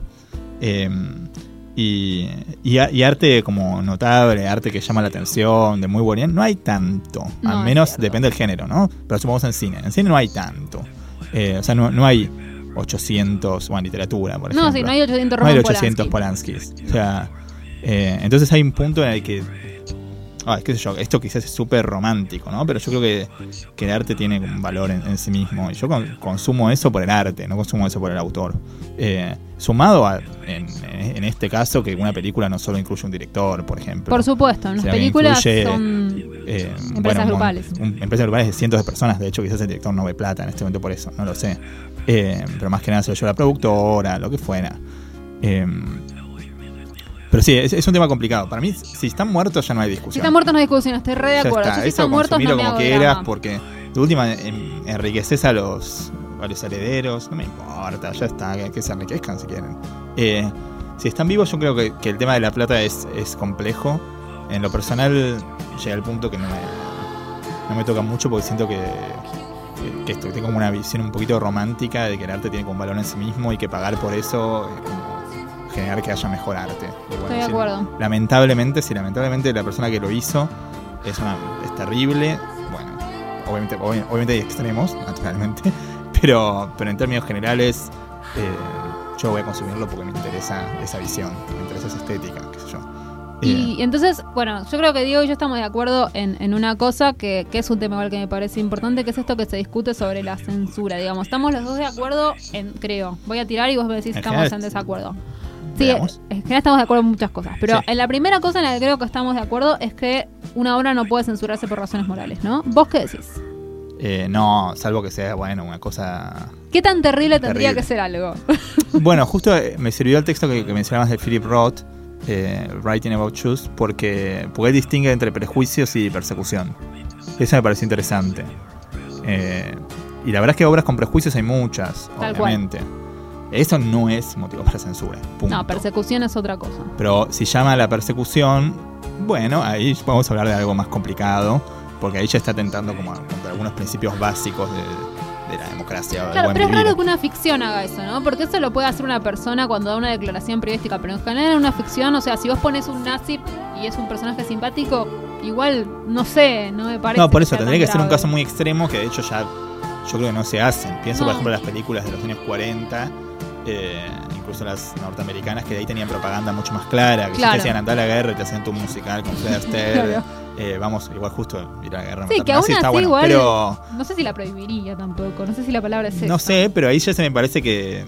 Speaker 4: Y arte como notable, arte que llama la atención, de muy buen, no hay tanto.
Speaker 3: No,
Speaker 4: al menos depende del género, ¿no? Pero supongamos en cine. En cine no hay tanto. O sea, no hay 800, bueno, literatura, por ejemplo.
Speaker 3: No, sí, no hay 800
Speaker 4: Roman
Speaker 3: Roman
Speaker 4: Polanskis. O sea, entonces hay un punto en el que qué sé yo, esto quizás es súper romántico, ¿no? Pero yo creo que el arte tiene un valor en sí mismo. Y yo consumo eso por el arte, no consumo eso por el autor. Sumado en este caso que una película no solo incluye un director, por ejemplo.
Speaker 3: Por supuesto, en las películas son empresas grupales.
Speaker 4: Empresas grupales de cientos de personas. De hecho, quizás el director no ve plata en este momento por eso, no lo sé. Pero más que nada se lo lleva la productora, lo que fuera. Pero sí, es un tema complicado. Para mí, si están muertos ya no hay discusión.
Speaker 3: Si están muertos no hay discusión, estoy re de acuerdo.
Speaker 4: Ya está.
Speaker 3: Si están muertos no me
Speaker 4: como
Speaker 3: hago
Speaker 4: quieras,
Speaker 3: drama.
Speaker 4: porque de última enriqueces a los herederos, no me importa, ya está, que se enriquezcan si quieren. Si están vivos, yo creo que el tema de la plata es complejo. En lo personal llega al punto que no me toca mucho, porque siento que tengo como una visión un poquito romántica de que el arte tiene como un valor en sí mismo y que pagar por eso es como generar que haya mejor arte. Y bueno,
Speaker 3: estoy de acuerdo.
Speaker 4: Lamentablemente la persona que lo hizo es terrible. Bueno, obviamente hay extremos, naturalmente, pero en términos generales yo voy a consumirlo porque me interesa esa visión, me interesa esa estética, qué sé yo.
Speaker 3: Y entonces, bueno, yo creo que Diego y yo estamos de acuerdo en una cosa que es un tema igual que me parece importante, que es esto que se discute sobre la censura, digamos. Estamos los dos de acuerdo creo. Voy a tirar y vos me decís si estamos en desacuerdo. Sí, en general estamos de acuerdo en muchas cosas, pero sí. En la primera cosa en la que creo que estamos de acuerdo es que una obra no puede censurarse por razones morales, ¿no? ¿Vos qué decís?
Speaker 4: No, salvo que sea, una cosa...
Speaker 3: ¿Qué tan terrible tendría que ser algo?
Speaker 4: Bueno, justo me sirvió el texto que mencionabas de Philip Roth, Writing About Shoes, porque él distingue entre prejuicios y persecución. Eso me pareció interesante. Y la verdad es que obras con prejuicios hay muchas,
Speaker 3: tal
Speaker 4: obviamente.
Speaker 3: Cual.
Speaker 4: Eso no es motivo para censura. Punto.
Speaker 3: No, persecución es otra cosa.
Speaker 4: Pero si llama a la persecución, bueno, ahí podemos hablar de algo más complicado, porque ahí ya está atentando como contra algunos principios básicos de la democracia.
Speaker 3: Claro, pero es raro que una ficción haga eso, ¿no? Porque eso lo puede hacer una persona cuando da una declaración periodística, pero en general en una ficción, o sea, si vos pones un nazi y es un personaje simpático, igual, no sé, no me parece.
Speaker 4: No, por eso tendría que
Speaker 3: grave.
Speaker 4: ser un caso muy extremo que de hecho ya yo creo que no se hacen. Pienso, por ejemplo, en las películas de los años 40, incluso las norteamericanas, que de ahí tenían propaganda mucho más clara, que si te decían andá a la guerra y te hacían tu musical con Fred Astaire. Vamos, igual justo ir a la guerra.
Speaker 3: Sí, que aún así
Speaker 4: está bueno,
Speaker 3: igual,
Speaker 4: pero
Speaker 3: no sé si la prohibiría tampoco, no sé si la palabra es esa.
Speaker 4: No sé, pero ahí ya se me parece que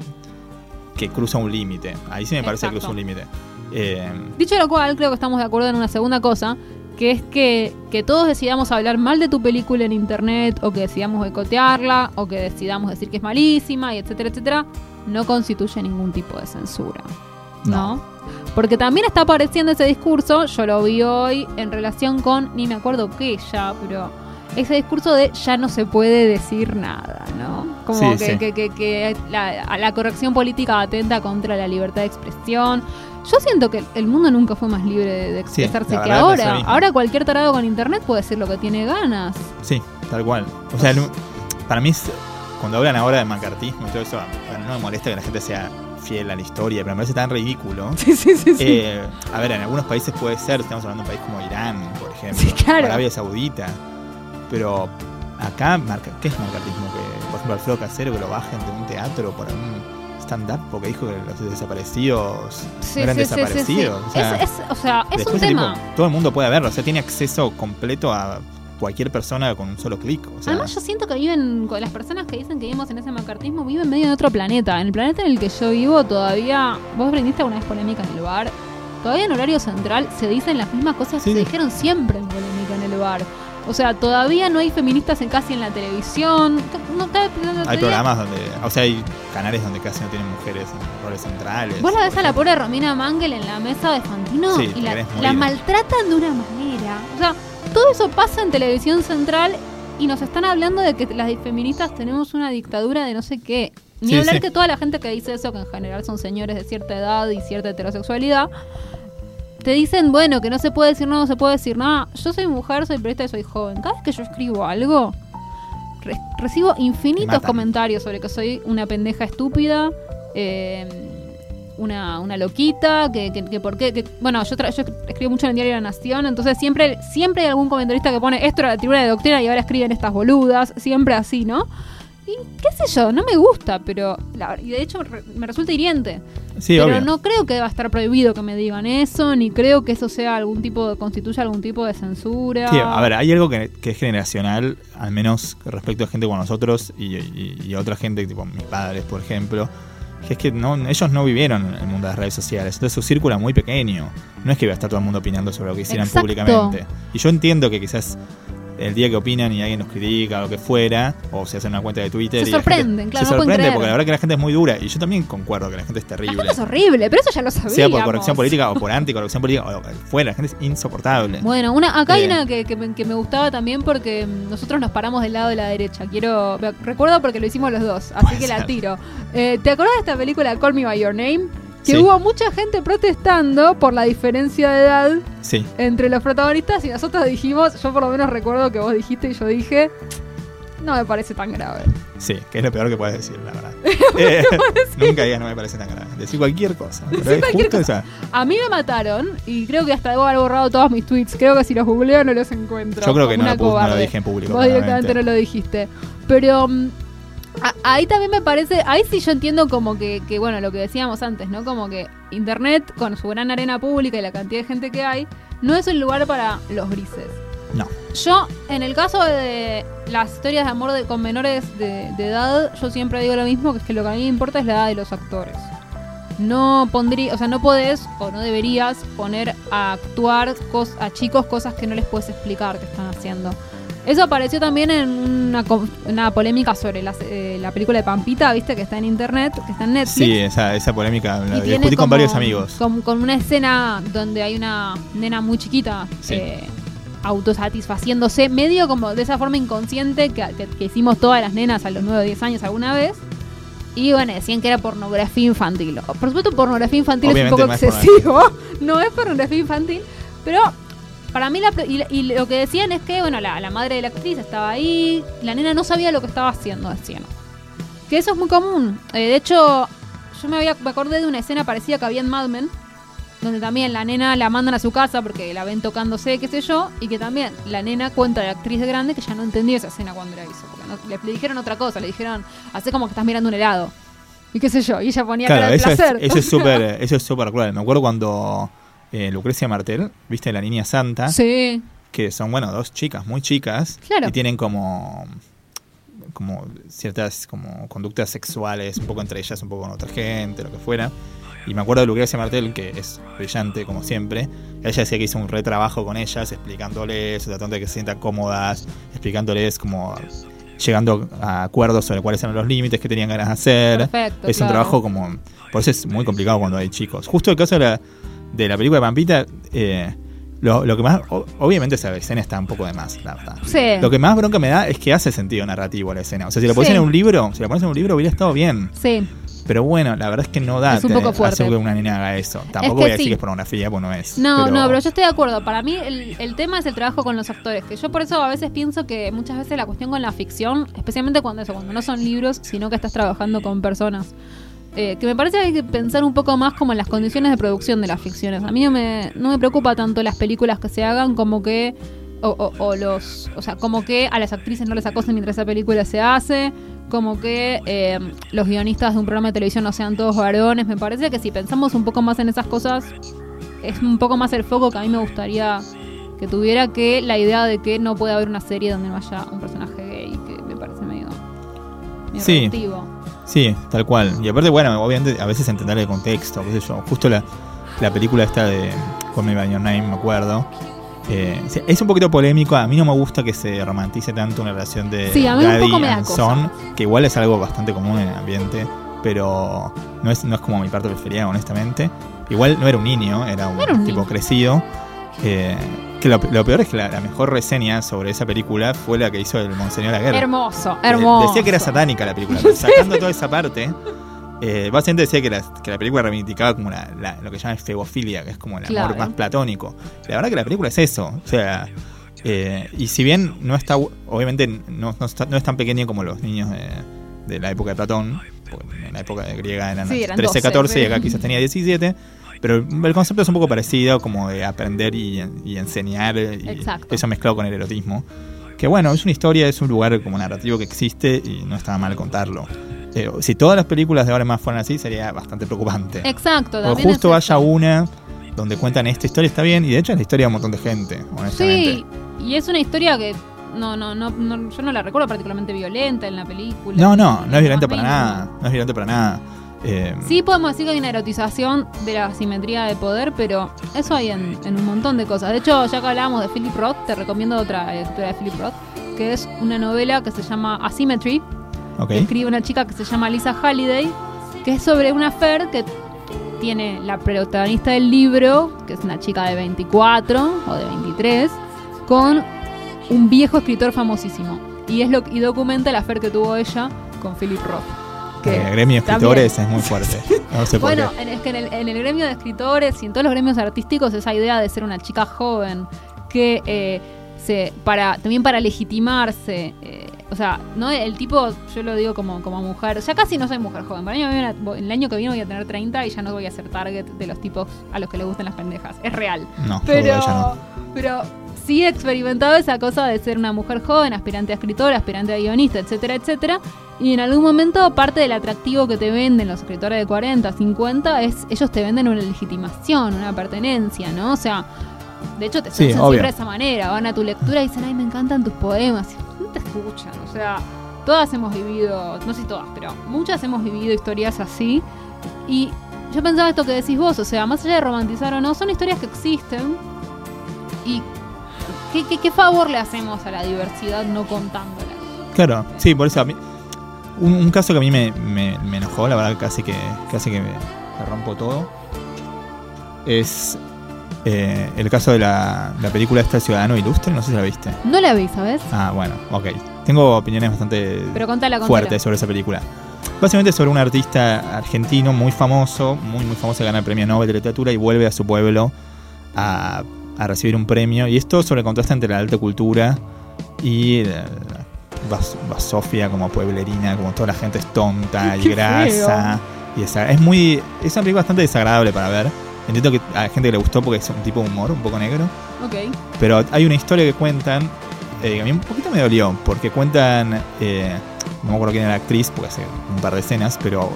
Speaker 4: cruza un límite. Ahí sí me parece que cruza un límite.
Speaker 3: Dicho lo cual, creo que estamos de acuerdo en una segunda cosa, que es que todos decidamos hablar mal de tu película en internet, o que decidamos boicotearla, o que decidamos decir que es malísima, y etcétera, etcétera, no constituye ningún tipo de censura. ¿No? Porque también está apareciendo ese discurso, yo lo vi hoy, en relación con, ni me acuerdo qué ya, pero ese discurso de ya no se puede decir nada, ¿no? Como
Speaker 4: sí,
Speaker 3: que la corrección política atenta contra la libertad de expresión. Yo siento que el mundo nunca fue más libre de expresarse que ahora. Ahora cualquier tarado con internet puede decir lo que tiene ganas.
Speaker 4: Sí, tal cual. O sea, para mí, cuando hablan ahora de macartismo y todo eso, bueno, no me molesta que la gente sea fiel a la historia, pero me parece tan ridículo. Sí. A ver, en algunos países puede ser, estamos hablando de un país como Irán, por ejemplo,
Speaker 3: sí, claro.
Speaker 4: Arabia Saudita, pero acá, ¿qué es macartismo? Que, por ejemplo, Alfredo Casero, que lo bajen de un teatro para un stand-up porque dijo que los desaparecidos no eran desaparecidos.
Speaker 3: Sí. O sea, es un tema.
Speaker 4: Tipo, todo el mundo puede verlo, o sea, tiene acceso completo a cualquier persona con un solo clic. O sea,
Speaker 3: además yo siento que viven, las personas que dicen que vivimos en ese macartismo viven medio en otro planeta. En el planeta en el que yo vivo todavía, vos aprendiste alguna vez Polémica en el Bar, todavía en horario central se dicen las mismas cosas que se dijeron siempre en Polémica en el Bar. O sea, todavía no hay feministas casi en la televisión.
Speaker 4: Hay programas donde, o sea, hay canales donde casi no tienen mujeres en roles centrales.
Speaker 3: Vos la ves a la pobre Romina Mangel en la mesa de Fantino y la maltratan de una manera. O sea, todo eso pasa en televisión central y nos están hablando de que las feministas tenemos una dictadura de no sé qué. Ni hablar que toda la gente que dice eso, que en general son señores de cierta edad y cierta heterosexualidad, te dicen, bueno, que no se puede decir no se puede decir nada. Yo soy mujer, soy periodista y soy joven. Cada vez que yo escribo algo, recibo infinitos comentarios sobre que soy una pendeja estúpida, una loquita, que por qué... bueno, yo escribo mucho en el diario La Nación, entonces siempre hay algún comentarista que pone esto era la tribuna de doctrina y ahora escriben estas boludas, siempre así, ¿no? Y qué sé yo, no me gusta, pero y de hecho me resulta hiriente.
Speaker 4: Sí,
Speaker 3: pero
Speaker 4: obvio.
Speaker 3: no creo que deba estar prohibido que me digan eso, ni creo que eso sea constituya algún tipo de censura.
Speaker 4: Sí, a ver, hay algo que es generacional, al menos respecto a gente como nosotros y otra gente, tipo mis padres, por ejemplo, que es que ellos no vivieron el mundo de las redes sociales, entonces su círculo es muy pequeño. No es que iba a estar todo el mundo opinando sobre lo que hicieran
Speaker 3: Exacto.
Speaker 4: públicamente. Y yo entiendo que quizás el día que opinan y alguien nos critica o lo que fuera, o se hacen una cuenta de Twitter
Speaker 3: Se
Speaker 4: y la
Speaker 3: sorprenden,
Speaker 4: gente
Speaker 3: claro,
Speaker 4: se
Speaker 3: no pueden
Speaker 4: sorprende
Speaker 3: creer.
Speaker 4: porque la verdad que la gente es muy dura y yo también concuerdo que la gente es
Speaker 3: La
Speaker 4: terrible.
Speaker 3: gente es horrible, pero eso ya lo sabíamos.
Speaker 4: Sea por corrección política o por anticorrección política o lo que fuera, la gente es insoportable.
Speaker 3: Bueno, acá hay una que me gustaba también porque nosotros nos paramos del lado de la derecha. Recuerdo porque lo hicimos los dos, así
Speaker 4: Puede
Speaker 3: que la
Speaker 4: ser.
Speaker 3: tiro. ¿Te acordás de esta película Call Me By Your Name? Que
Speaker 4: Sí.
Speaker 3: hubo mucha gente protestando por la diferencia de edad
Speaker 4: Sí.
Speaker 3: entre los protagonistas y nosotros dijimos, yo por lo menos recuerdo que vos dijiste y yo dije, no me parece tan grave.
Speaker 4: Sí, que es lo peor que puedes decir, la verdad. Nunca digas no me parece tan grave. Decir cualquier cosa. Pero es
Speaker 3: cualquier
Speaker 4: justo
Speaker 3: cosa.
Speaker 4: esa.
Speaker 3: A mí me mataron y creo que hasta debo haber borrado todos mis tweets. Creo que si los googleo no los encuentro.
Speaker 4: Yo creo que
Speaker 3: como
Speaker 4: no
Speaker 3: una
Speaker 4: lo
Speaker 3: cobarde.
Speaker 4: dije en público.
Speaker 3: Vos directamente no lo dijiste. Pero ahí también me parece, ahí sí yo entiendo como que bueno, lo que decíamos antes, ¿no? Como que Internet, con su gran arena pública y la cantidad de gente que hay, no es un lugar para los grises.
Speaker 4: No.
Speaker 3: Yo, en el caso de las historias de amor con menores de edad, yo siempre digo lo mismo, que es que lo que a mí me importa es la edad de los actores. No pondría, o sea, no podés o no deberías poner a actuar a chicos cosas que no les puedes explicar que están haciendo. Eso apareció también en una polémica sobre la película de Pampita, ¿viste? Que está en internet, que está en Netflix.
Speaker 4: Sí, esa polémica la
Speaker 3: Y tiene
Speaker 4: discutí con
Speaker 3: como-
Speaker 4: varios amigos.
Speaker 3: con una escena donde hay una nena muy chiquita
Speaker 4: Sí.
Speaker 3: autosatisfaciéndose, medio como de esa forma inconsciente que hicimos todas las nenas a los 9 o 10 años alguna vez. Y bueno, decían que era pornografía infantil. Por supuesto, pornografía infantil
Speaker 4: Obviamente
Speaker 3: es un
Speaker 4: no
Speaker 3: poco
Speaker 4: es
Speaker 3: excesivo. No es pornografía infantil, pero para mí y lo que decían es que bueno, la madre de la actriz estaba ahí, la nena no sabía lo que estaba haciendo, decían. Que eso es muy común. De hecho, yo me acordé de una escena parecida que había en Mad Men, donde también la nena la mandan a su casa porque la ven tocándose, qué sé yo, y que también la nena cuenta de la actriz de grande que ya no entendió esa escena cuando la hizo, porque le dijeron otra cosa, le dijeron, hacé como que estás mirando un helado, y qué sé yo, y ella ponía cara de placer.
Speaker 4: Eso es súper cruel. Me acuerdo cuando Lucrecia Martel, viste la niña santa,
Speaker 3: Sí,
Speaker 4: que son, bueno, dos chicas muy chicas
Speaker 3: Claro.
Speaker 4: y tienen como ciertas como conductas sexuales, un poco entre ellas, un poco con otra gente, lo que fuera. Y me acuerdo de Lucrecia Martel, que es brillante como siempre. Ella decía que hizo un retrabajo con ellas, explicándoles, tratando de que se sientan cómodas, explicándoles como llegando a acuerdos sobre cuáles eran los límites que tenían ganas de hacer.
Speaker 3: perfecto.
Speaker 4: Es un
Speaker 3: claro.
Speaker 4: trabajo como... Por eso es muy complicado cuando hay chicos. Justo el caso de la película de Pampita, lo que más... Obviamente esa escena está un poco de más, la verdad.
Speaker 3: Sí.
Speaker 4: Lo que más bronca me da es que hace sentido narrativo la escena. O sea, si lo pones
Speaker 3: Sí.
Speaker 4: en un libro, hubiera estado bien.
Speaker 3: Sí.
Speaker 4: Pero bueno, la verdad es que no da
Speaker 3: Es un poco fuerte.
Speaker 4: hacer que una nena haga eso. Tampoco
Speaker 3: que
Speaker 4: voy a decir
Speaker 3: sí.
Speaker 4: que es pornografía, pues no es.
Speaker 3: No, pero yo estoy de acuerdo. Para mí el tema es el trabajo con los actores. Que yo por eso a veces pienso que muchas veces la cuestión con la ficción, especialmente cuando no son libros, sino que estás trabajando con personas. Que me parece que hay que pensar un poco más como en las condiciones de producción de las ficciones. A mí no me preocupa tanto las películas que se hagan como que... O sea, como que a las actrices no les acosen mientras esa película se hace, como que los guionistas de un programa de televisión no sean todos varones. Me parece que si pensamos un poco más en esas cosas, es un poco más el foco que a mí me gustaría que tuviera, que la idea de que no puede haber una serie donde no haya un personaje gay, que me parece medio
Speaker 4: Sí.
Speaker 3: reductivo.
Speaker 4: Sí, tal cual. Y aparte, bueno, obviamente a veces entender el contexto, qué sé yo. Justo la película esta de Call Me By Your Name, me acuerdo. Es un poquito polémico. A mí no me gusta que se romantice tanto una relación de
Speaker 3: Sí, a mí un
Speaker 4: Daddy
Speaker 3: poco me da
Speaker 4: and
Speaker 3: cosa.
Speaker 4: Son, que igual es algo bastante común en el ambiente, pero no es como mi parte preferida, honestamente. Igual no era un niño, era un tipo
Speaker 3: niño.
Speaker 4: crecido. Que lo peor es que la mejor reseña sobre esa película fue la que hizo el Monseñor Aguirre.
Speaker 3: Hermoso, hermoso.
Speaker 4: Decía que era satánica la película, pero sacando toda esa parte, básicamente decía que la película reivindicaba como lo que llaman fegofilia, que es como el amor
Speaker 3: Claro.
Speaker 4: más platónico. La verdad que la película es eso, o sea, y si bien no está, obviamente no es tan pequeño como los niños de la época de Platón, porque en la época de griega eran
Speaker 3: Sí, eran
Speaker 4: 13,
Speaker 3: 12,
Speaker 4: 14 y
Speaker 3: pero-
Speaker 4: acá quizás tenía 17. Pero el concepto es un poco parecido, como de aprender y enseñar, y
Speaker 3: Exacto.
Speaker 4: eso mezclado con el erotismo. Que que bueno, es una historia, es un lugar como narrativo que existe y no estaba mal contarlo. Si todas las películas de ahora más fueran así, sería bastante preocupante.
Speaker 3: Exacto.
Speaker 4: O justo haya una donde cuentan esta historia, está bien, y de hecho es la historia de un montón de gente, honestamente.
Speaker 3: Sí, y es una historia que no, yo no la recuerdo particularmente violenta en la película.
Speaker 4: No es violenta para nada. No es violenta para nada.
Speaker 3: Sí podemos decir que hay una erotización de la asimetría de poder, pero eso hay en un montón de cosas. De hecho, ya que hablábamos de Philip Roth, te recomiendo otra lectura de Philip Roth, que es una novela que se llama Asymmetry, que escribe una chica que se llama Lisa Halliday, que es sobre una affair que tiene la protagonista del libro, que es una chica de 24 o de 23, con un viejo escritor famosísimo. Y documenta el affair que tuvo ella con Philip Roth.
Speaker 4: El gremio de escritores es muy fuerte. No sé por
Speaker 3: bueno,
Speaker 4: qué.
Speaker 3: es que en el gremio de escritores y en todos los gremios artísticos, esa idea de ser una chica joven que también para legitimarse, o sea, no el tipo, yo lo digo como mujer, ya casi no soy mujer joven. Para mí el año que viene voy a tener 30 y ya no voy a ser target de los tipos a los que les gustan las pendejas. Es real.
Speaker 4: No,
Speaker 3: pero sí he experimentado esa cosa de ser una mujer joven, aspirante a escritora, aspirante a guionista, etcétera, etcétera. Y en algún momento, parte del atractivo que te venden los escritores de 40, 50, es ellos te venden una legitimación, una pertenencia, ¿no? O sea, de hecho te piensan siempre de esa manera. Van a tu lectura y dicen, ay, me encantan tus poemas. Y no te escuchan. O sea, todas hemos vivido, no sé si todas, pero muchas hemos vivido historias así. Y yo pensaba esto que decís vos, o sea, más allá de romantizar o no, son historias que existen. Y ¿qué favor le hacemos a la diversidad no contándola?
Speaker 4: Claro, sí, por eso a mí... Un caso que a mí me enojó, la verdad, casi que me rompo todo, es el caso de la película esta Ciudadano Ilustre, no sé si la viste.
Speaker 3: No la vi, ¿sabes?
Speaker 4: Ah, bueno, ok. Tengo opiniones bastante fuertes sobre esa película. Básicamente sobre un artista argentino muy famoso, muy famoso, que gana el premio Nobel de Literatura y vuelve a su pueblo a recibir un premio. Y esto sobre el contraste entre la alta cultura y Sofía como pueblerina, como toda la gente es tonta y grasa. Y es una película bastante desagradable para ver. Entiendo que a la gente que le gustó porque es un tipo de humor un poco negro.
Speaker 3: Okay.
Speaker 4: Pero hay una historia que cuentan, a mí un poquito me dolió, porque cuentan, no me acuerdo quién era la actriz, porque hace un par de escenas, pero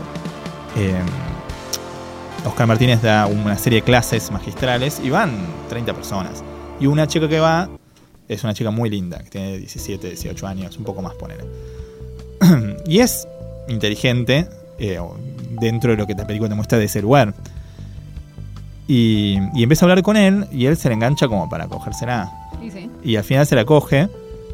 Speaker 4: Oscar Martínez da una serie de clases magistrales y van 30 personas. Y una chica que va es una chica muy linda, que tiene 17, 18 años, un poco más, ponele. Y es inteligente, dentro de lo que la película te muestra de ese lugar. Y empieza a hablar con él, y él se le engancha como para cogérsela.
Speaker 3: Sí.
Speaker 4: Y al final se la coge,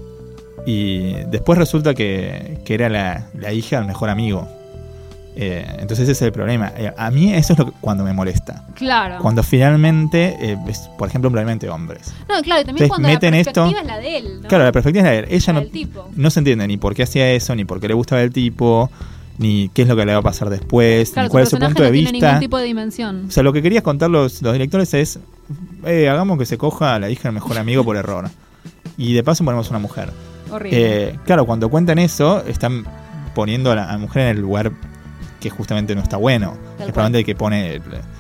Speaker 4: y después resulta que era la hija del mejor amigo. Entonces ese es el problema. A mí eso es cuando me molesta.
Speaker 3: Claro.
Speaker 4: Cuando finalmente, por ejemplo, probablemente hombres.
Speaker 3: No, claro, y también
Speaker 4: entonces,
Speaker 3: cuando la perspectiva es la de él, ¿no?
Speaker 4: Claro, la perspectiva es la de él. Ella
Speaker 3: tipo.
Speaker 4: No se entiende ni por qué hacía eso, ni por qué le gustaba el tipo, ni qué es lo que le va a pasar después,
Speaker 3: claro,
Speaker 4: ni cuál es su punto de vista.
Speaker 3: No tiene ningún tipo de dimensión.
Speaker 4: O sea, lo que querías contar los directores es, hagamos que se coja a la hija del mejor amigo por error. Y de paso ponemos una mujer.
Speaker 3: Horrible.
Speaker 4: Claro, cuando cuentan eso, están poniendo a la mujer en el lugar que justamente no está bueno. Es probablemente el que pone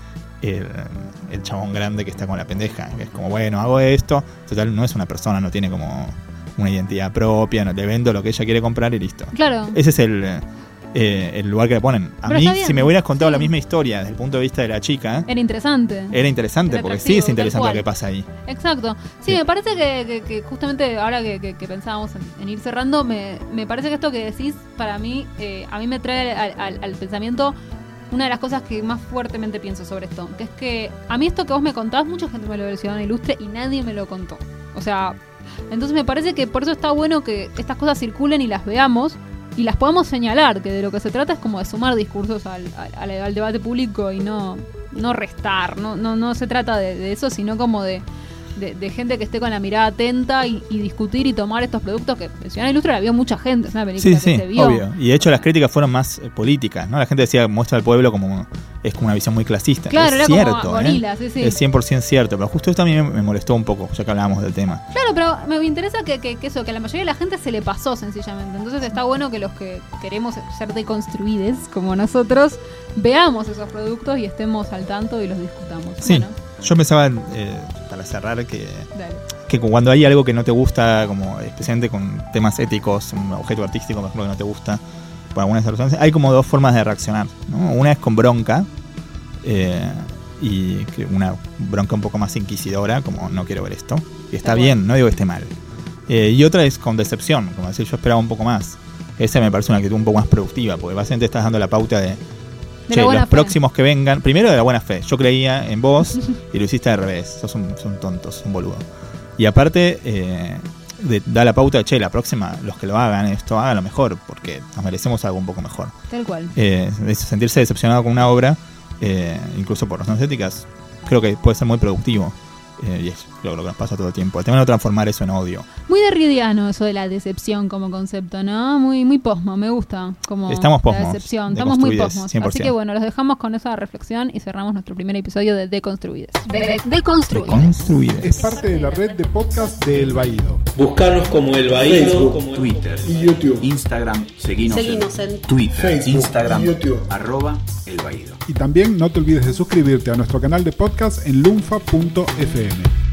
Speaker 4: el chabón grande que está con la pendeja, que es como, bueno, hago esto. Total, no es una persona, no tiene como una identidad propia, no le vendo lo que ella quiere comprar y listo.
Speaker 3: Claro.
Speaker 4: Ese es el lugar que le ponen. A
Speaker 3: pero
Speaker 4: mí, si me hubieras contado la misma historia desde el punto de vista de la chica,
Speaker 3: era interesante.
Speaker 4: Porque sí es interesante lo que pasa ahí.
Speaker 3: Exacto. Sí, me parece que justamente ahora que pensábamos en ir cerrando, me parece que esto que decís, para mí, a mí me trae al pensamiento una de las cosas que más fuertemente pienso sobre esto, que es que a mí esto que vos me contás, mucha gente me lo dio Ciudadano Ilustre y nadie me lo contó. O sea, entonces me parece que por eso está bueno que estas cosas circulen y las veamos y las podamos señalar, que de lo que se trata es como de sumar discursos al debate público y no restar, no se trata de eso, sino como de gente que esté con la mirada atenta y discutir y tomar estos productos que en Ciudadano Ilustre la vio mucha gente, es una película que se vio.
Speaker 4: Obvio. Y de hecho las críticas fueron más políticas, ¿no? La gente decía, muestra al pueblo como una visión muy clasista.
Speaker 3: Claro,
Speaker 4: es
Speaker 3: era
Speaker 4: cierto,
Speaker 3: como gorila, sí.
Speaker 4: Es 100% cierto, pero justo esto a mí me molestó un poco, ya que hablábamos del tema.
Speaker 3: Claro, pero me interesa que a la mayoría de la gente se le pasó sencillamente. Entonces está bueno que los que queremos ser deconstruides, como nosotros, veamos esos productos y estemos al tanto y los discutamos.
Speaker 4: Sí, bueno. Yo pensaba para cerrar, que cuando hay algo que no te gusta, como especialmente con temas éticos, un objeto artístico, por ejemplo, que no te gusta, por alguna circunstancia, hay como dos formas de reaccionar, ¿no? Una es con bronca, y que una bronca un poco más inquisidora, como no quiero ver esto, y está bien, no digo que esté mal. Y otra es con decepción, como decir, yo esperaba un poco más. Esa me parece una actitud un poco más productiva, porque básicamente estás dando la pauta de los próximos que vengan, primero de la buena fe, yo creía en vos y lo hiciste al revés, son tontos, un boludo. Y aparte da la pauta de, la próxima, los que lo hagan esto, háganlo mejor, porque nos merecemos algo un poco mejor.
Speaker 3: Tal cual.
Speaker 4: Sentirse decepcionado con una obra, incluso por razones éticas, creo que puede ser muy productivo. Y es lo que nos pasa todo el tiempo. El tema de transformar eso en odio.
Speaker 3: Muy derridiano eso de la decepción como concepto, ¿no? Muy posmo, me gusta. Como
Speaker 4: estamos posmos.
Speaker 3: La decepción, estamos muy posmos.
Speaker 4: 100%.
Speaker 3: Así que bueno, los dejamos con esa reflexión y cerramos nuestro primer episodio de Deconstruides.
Speaker 4: Deconstruides.
Speaker 1: Es parte de la red de podcast de El Baído.
Speaker 5: Buscarnos como El Baído,
Speaker 6: Facebook,
Speaker 5: como
Speaker 6: Twitter
Speaker 1: y YouTube.
Speaker 6: Instagram, seguinos en Twitter,
Speaker 1: Facebook,
Speaker 6: Instagram,
Speaker 1: YouTube.
Speaker 6: @El Baído.
Speaker 1: Y también no te olvides de suscribirte a nuestro canal de podcast en lunfa.fm.